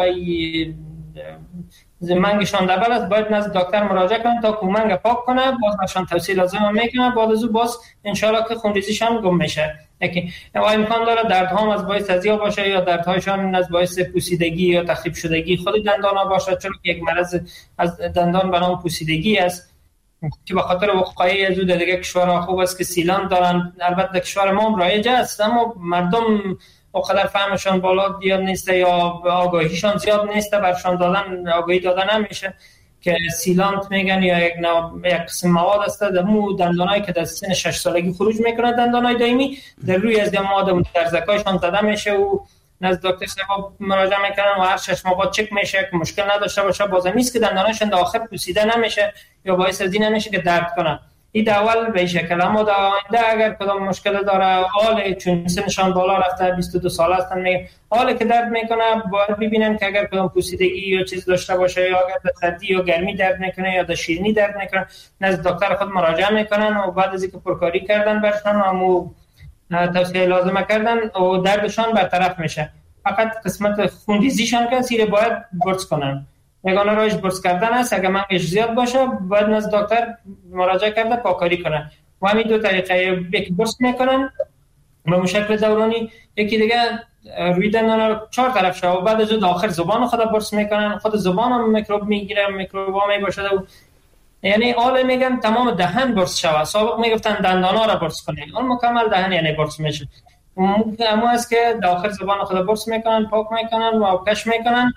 منگشان دبل است، باید نزد دکتر مراجعه کنن تا که منگ پاک کنه، باز نشان توصیه لازم میکنه، بعد از او باز انشالله که خونریزیشان گم میشه. یکی امکان داره دردها هم از باعث تزیه باشه یا دردهایشان از باعث پوسیدگی یا تخریب شدگی خود دندان ها باشه، چون که یک مرض از دندان به نام پوسیدگی است که به خاطر وقایع از دیگه کشورها خوب است که سیلان دارن. البته کشور ما هم رایج است اما مردم اونقدر فهمشان بالا زیاد نیست یا آگاهیشان زیاد نیست، برشان دادن آگاهی دادن نمیشه که سیلانت میگن یا یک قسم مواد است در مو دندانایی که در سن 6 سالگی خروج میکنه، دندانای دائمی در روی از مواد مترزکایشان زده میشه و نزد دکتر صاحب مراجعه میکنن و هر 6 ماه بعد چک میشه که مشکل نداشته باشه، بازم نیست که دنداناشون داخل پوسیده نمیشه یا باعث از این نمیشه که درد کنه. این در اول به شکل، اما در آینده اگر کدام مشکل داره، حال چون سنشان بالا رفته 22 سال هستن، میگه حالی که درد میکنه باید ببینن که اگر کدام پوسیدگی یا چیز داشته باشه یا اگر در سردی یا گرمی درد میکنه یا در شیرینی درد میکنه، نزد دکتر خود مراجعه میکنن و بعد از اینکه پرکاری کردن برشان و توصیه لازمه کردن و دردشان برطرف میشه. فقط قسمت خونریزیشان که سیر باید برس کنن، یگانه راهش برس کردن است. اگر منگش زیاد باشه باید نزد دکتر مراجعه کرده پاکاری کنن و همین دو طریقه، یکی برس میکنن به شکل دورانی، یکی دیگه روی دندان رو 4 طرف شو و بعد از داخل زبان خود برس میکنن، خود زبان هم میکروب میگیره، میکروبا میباشه و یعنی حالا میگن تمام دهن برس شوه. سابق میگفتن دندانا رو برس کنین، اون مکمل دهن یعنی برس میشه. اما است که داخل زبان خود برس میکنن، پاک میکنن و کش میکنن.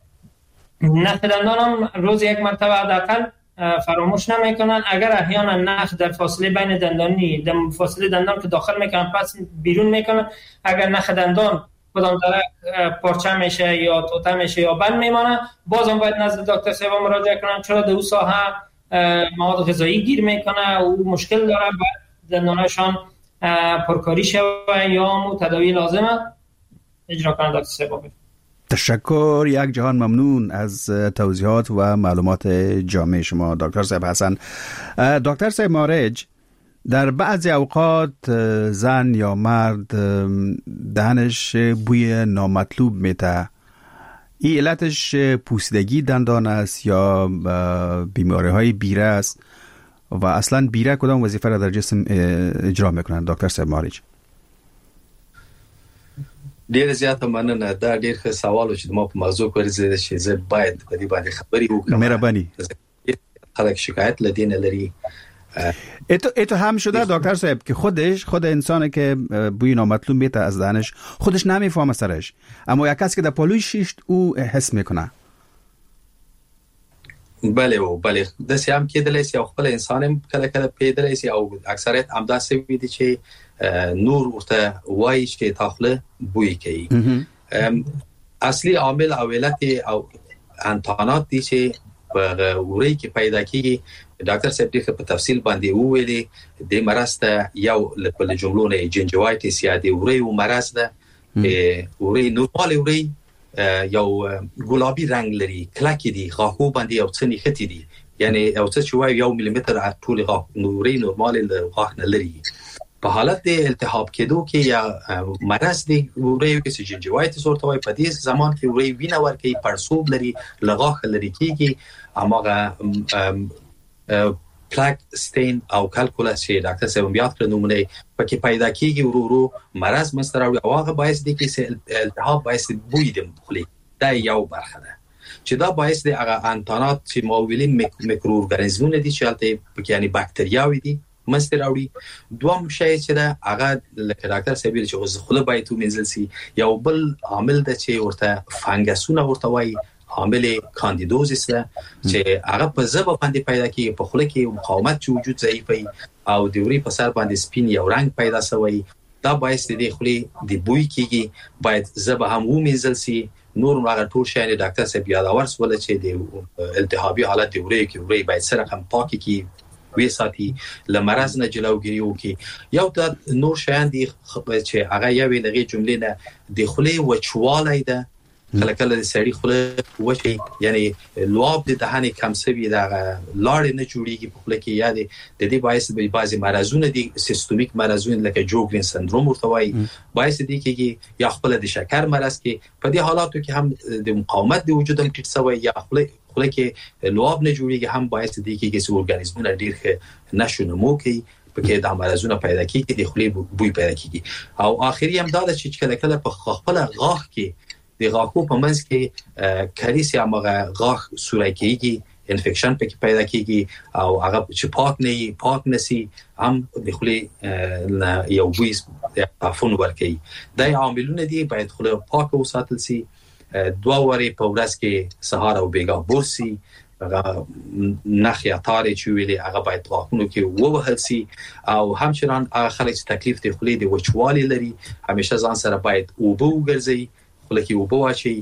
نخ دندان هم روز یک مرتبه حداقل فراموش نمیکنن. اگر احیانا نخ در فاصله بین دندانی، در فاصله دندان که داخل میکنن پس بیرون میکنن، اگر نخ دندان کدام طرف پارچه میشه یا توته میشه یا بند میمانه، بازم باید نزد دکتر صاحب مراجعه کنن، چرا در اون ساحه مواد غذایی گیر میکنه و مشکل داره، باید دندانشان پرکاری شوه یا مو تداوی لازمه اجرا کنن دکتر صاحب. تشکر، یک جهان ممنون از توضیحات و معلومات جامع شما دکتر صاحب حسن. دکتر صاحب مارج، در بعضی اوقات زن یا مرد دهنش بوی نامطلوب میته، این علتش پوسیدگی دندان است یا بیماری های بیره است و اصلا بیره کدام وظیفه را در جسم اجرا میکنن دکتر صاحب مارج؟ ډیر زیات مننه، دا ډیر ښه سوال چې ما په موضوع کوي چې زه باید په دې باندې خبرې وکړم. مهرباني. خلک شکایت لدین لري. ایتو هم شده دکتر صاحب که خود انسانی که بوی نامطلوب میته از دهنش خودش نمیفهمه سرش، اما یک کسی که در پلوی شیشت او حس میکنه. بله داسې هم کېدلی شي او خپل انسان هم کله کله پیدلی شي او اکثریت همداسې وي دي چې نور ورته وایي چې داخله بوی کوي. اصلي عامل او علت او انتانات دي چې په وری کې پیدا کیږي. ډاکټر صاحب دې په تفصیل باندې وویلي د مرض ته یو له جملو نه جنجوایټس یا د وری او مرض ده. وری نورمال وری یو ګلابي رنگ لري، کلکې دي، غاښو باندې یو څه نښتې دي، یعنی یو څه چې وایي 1 ملي متر ټول غاښ نوري نورمال له غاښ نه لري. په حالت د التهاب کېدو کې یا مرض دی وری کې جنجوایټس ورته وایي، په دې زمان کې وری وینه ورکوي، پړسوب لري، له غاښ لري کېږي، هماغه پلاک ستین او کالکولاس چې ډاکټر صاحب یاد کړ نمونه پکې پیدا کیږي، ورو مرض مستراوي او هغه باعث دي چې التهاب باعث بوی د خولې دا یو برخه ده چې دا باعث دي هغه انتانات چې مویلین میکرو ارګانیزمونه دي چې البته پکې یعنی باکتریاوي دي مستراوي. دوم شی چې دا هغه لکه ډاکټر صاحب چې خوله باید ومنځل شي. یو بل عامل ده چې ورته فنګسونه ورته وایي، عامل کاندیدوزیس ده چې هغه په زبه باندې پیدا کیږي، په خوله کې مقاومت چې وجود ضعیفي او د وری په سر باندې سپین یو رنگ پیدا شوی، دا باعث دی خولې د بوی کیږي. باید زبه هم ومنځل شي. نور هغه ټول شی ډاکټر صاحب یاداور سول چې د التهابي حالت د وری کې وری باید سره هم پاکي کی وی ساتي، لمرز نه جلوګیری وکي. یو د نور شیان دي چې هغه یو لږه جملې نه د خولې وچوالی ده کله سړی خوله وچی یعنی لواب د دهان کم سوي د لاړ نه جوړیږي په خوله کې یا د دې باعث به بعضی مرزونه دي سیستمیک مرزونه لکه جوګرین سندروم ورته وایي باعث دي کېږي یا خپل د شکر مرز کې په دې حالاتو کې هم د مقاومت د وجود هم ټیټ سوی یا خوله کې لواب نه جوړیږي هم باعث دي کېږي چې ارګانیزمونه ډیر ښه نشو نمو کوي پکې د مرزونه پیدا کیږي د خولې بوی پیدا کیږي او اخري هم دا چې کله په خپل غاښ کې د غاښو په منځ کې کریس یا مغه غاښ سورای کیږي انفیکشن پکې پیدا کیږي او هغه چې پاک نسی هم د خولې یو بوی عفون ورکي دا عاملونه دي باید خوله پاک وساتل سي 2 واري په ورځ کې سهار او بیګا بورسي هغه نخیا تاري چې ویلي هغه باید غاښونو کې ووهل سي او همچنان خلک چې تکلیف د خولې د وچوالي لري همیشه ځان سره باید اوبه وګرځي خوله کې اوبه واچي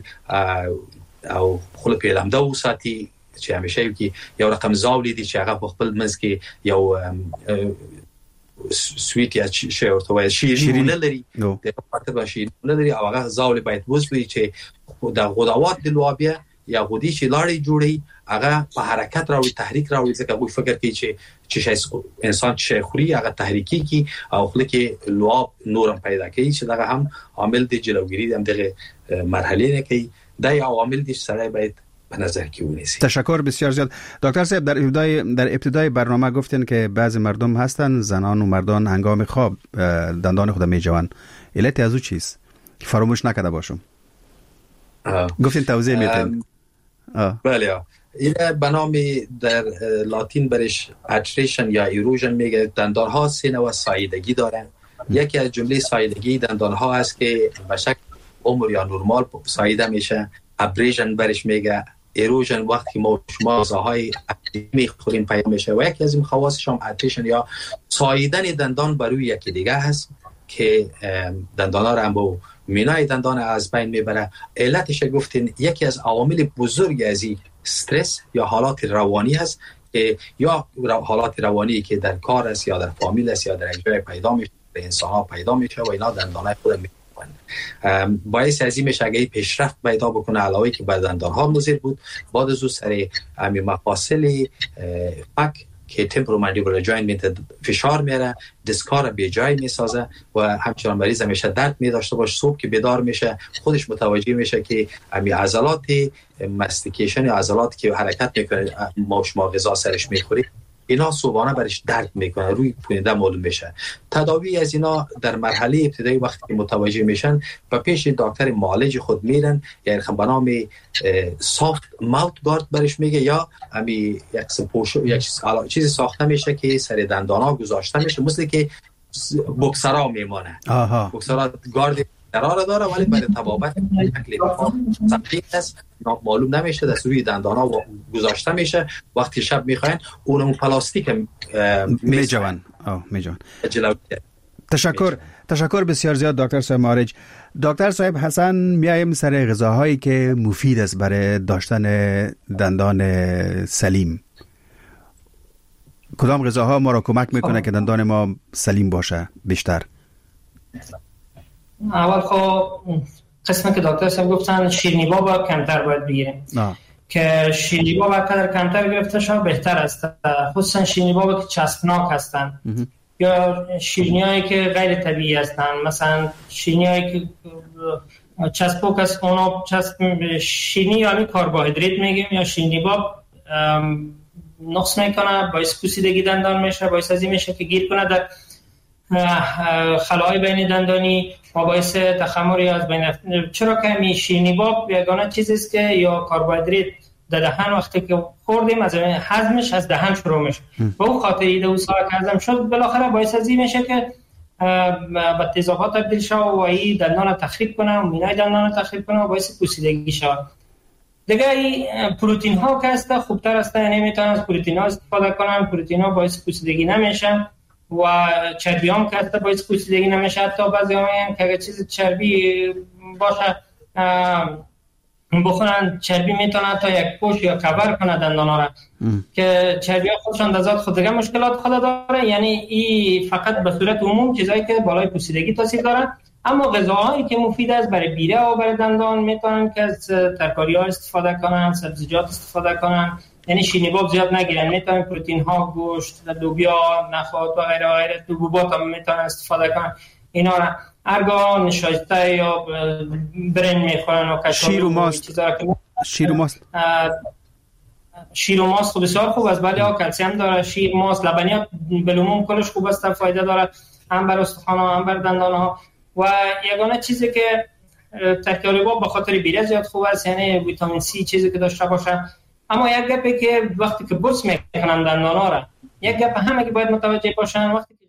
او خوله په لمده وساتي چې همیشه یو رقم زاولي دي چې هغه په خپل منځ کې یو سویت یا شی ورته وایي شیرین لري د پاتې شیرین لري او هغه زاولي باید وځوي چې د غدوات د لوابیا یا غدي چې لاړې جوړي هغه په حرکت راوي تحریک راوي ځکه وو فکر کوي چې انسان چې خوري هغه تحریکی کی او خله کې لواب نورم پیدا کوي چې دا هم عامل دی جلوگیری هم دغه مرحله نه کوي دا یو عامل دی چې سړی باید به نظر کې ونیسي. تشکر بسیار زیاد دکتر صاحب. در ابتدای برنامه گفتین که بعضی مردم هستن زنان و مردان هنگام خواب دندان خود میجوان، علت از او چیست؟ فراموش نکرده باشم. گفتین توضیح میدین. بله این به نام در لاتین برش اتریشن یا ایروژن میگه. دندان ها 3 نوع ساییدگی دارن. یکی از جمله ساییدگی دندان ها است که به شکل عمر یا نرمال ساییده میشه. ابریژن برش میگه. ایروژن وقتی ما شما غذاهای میخوریم پیدا میشه و یکی از این خواصش هم اتریشن یا ساییدن دندان بر روی یکی دیگه هست که دندان ها رو هم با مینای دندان از بین میبره. علتش گفتین یکی از عوامل بزرگ از این استرس یا حالات روانی هست که یا حالات روانی که در کار است یا در فامیل است یا در اجرای پیدا میشه، در انسان ها پیدا میشه و اینا دندانای خود میکنن. باعث از این میشه اگه پیشرفت پیدا بکنه علاوه که به دندان ها مضر بود بعد از اون سر امی مفاصل فک که تمپروماندیبولار جوینت فشار میاره، دیسکار به جای میسازه و همچنان مریض همیشه درد میداشته باشه. صبح که بیدار میشه خودش متوجه میشه که امی عضلات ماستیکیشن یا عضلات که حرکت میکنه ما شما غذا سرش میخوری اینا صبحانه برش درد میکنه، روی پونده معلوم میشه. تداوی از اینا در مرحله ابتدایی وقتی که متوجه میشن به پیش دکتر معالج خود میرن، یعنی به نام سافت ماوت گارد برش میگه یا امی یک چیزی ساخته میشه که سر دندانا گذاشته میشه مثل که بوکسرا میمونه. بوکسرا گارد قرار داره ولی برای طبابت شکل سطحی است، معلوم نمیشه، دست روی دندانا گذاشته میشه. وقتی شب میخواین اون پلاستیک میجوان. تشکر بسیار زیاد دکتر صاحب معالج. دکتر صاحب حسن، میایم سر غذاهایی که مفید است برای داشتن دندان سلیم. کدام غذاها ما را کمک میکنه که دندان ما سلیم باشه بیشتر؟ اول خب قسمی که دکتر صاحب گفتن شیرینی با کمتر باید بگیریم که شیرینی با قدر کمتر گرفته شد بهتر است، خصوصا شیرینی با که چسبناک هستن یا شیرینی هایی که غیر طبیعی هستن، مثلا شیرینی هایی که چسبوک است اونا شیرینی یعنی کربوهیدرات میگیم یا شیرینی با نقص میکنه، باعث پوسیدگی دندان میشه، باعث از این میشه که گیر کنه در خلاهای بین دندانی و باعث تخمری از بین رفتن. چرا که می شیرینی باب یگانه چیزی است که یا کربوهیدرات در دهن وقتی که خوردیم از هضمش از دهن شروع میشه و اون خاطر ایده و ساعت هضم شد بالاخره باعث از این میشه که به تیزابات تبدیل شود و این دندان تخریب کنه و مینای دندان تخریب کنه و باعث پوسیدگی شود. دیگه این پروتئین ها که است خوبتر است، یعنی میتونن از پروتئین ها استفاده کنن. پروتئین ها باعث پوسیدگی نمیشه و چربی هم که حتی باعث پوسیدگی نمیشه. حتی بعضی هم که اگه چیز چربی باشه بخورن چربی میتونه تا یک پوش یا کور کنه دندانا را که چربی ها خودشان در ذات خود دیگه مشکلات خود داره. یعنی این فقط به صورت عموم چیزایی که بالای پوسیدگی تاثیر داره اما غذاهایی که مفید است برای بیره و برای دندان میتونن که از ترکاری‌ها استفاده کنن، سبزیجات استفاده کنن، یعنی شیرینی باب زیاد نگیرن، میتونن پروتئین ها، گوشت، لوبیا، نخود و غیره و غیره، حبوبات هم میتونن استفاده کنن. اینا را هرگاه نشاسته یا برنج میخورن و کشاری شیر و ماست. شیر و ماست خوب، بسیار خوب است، ولی کلسیم داره. شیر، ماست، لبنیات بالعموم کلش خوب است، فایده داره هم بر استخوان ها هم بر دندان ها. و یگانه چیزی که ترکاری باب به خاطر بیره زیاد خوب است، یعنی ویتامین سی چیزی که داشته باشه. اما یک گپی که وقتی که برس میکنن دندان ها را، یک گپ همه که باید متوجه باشن، وقتی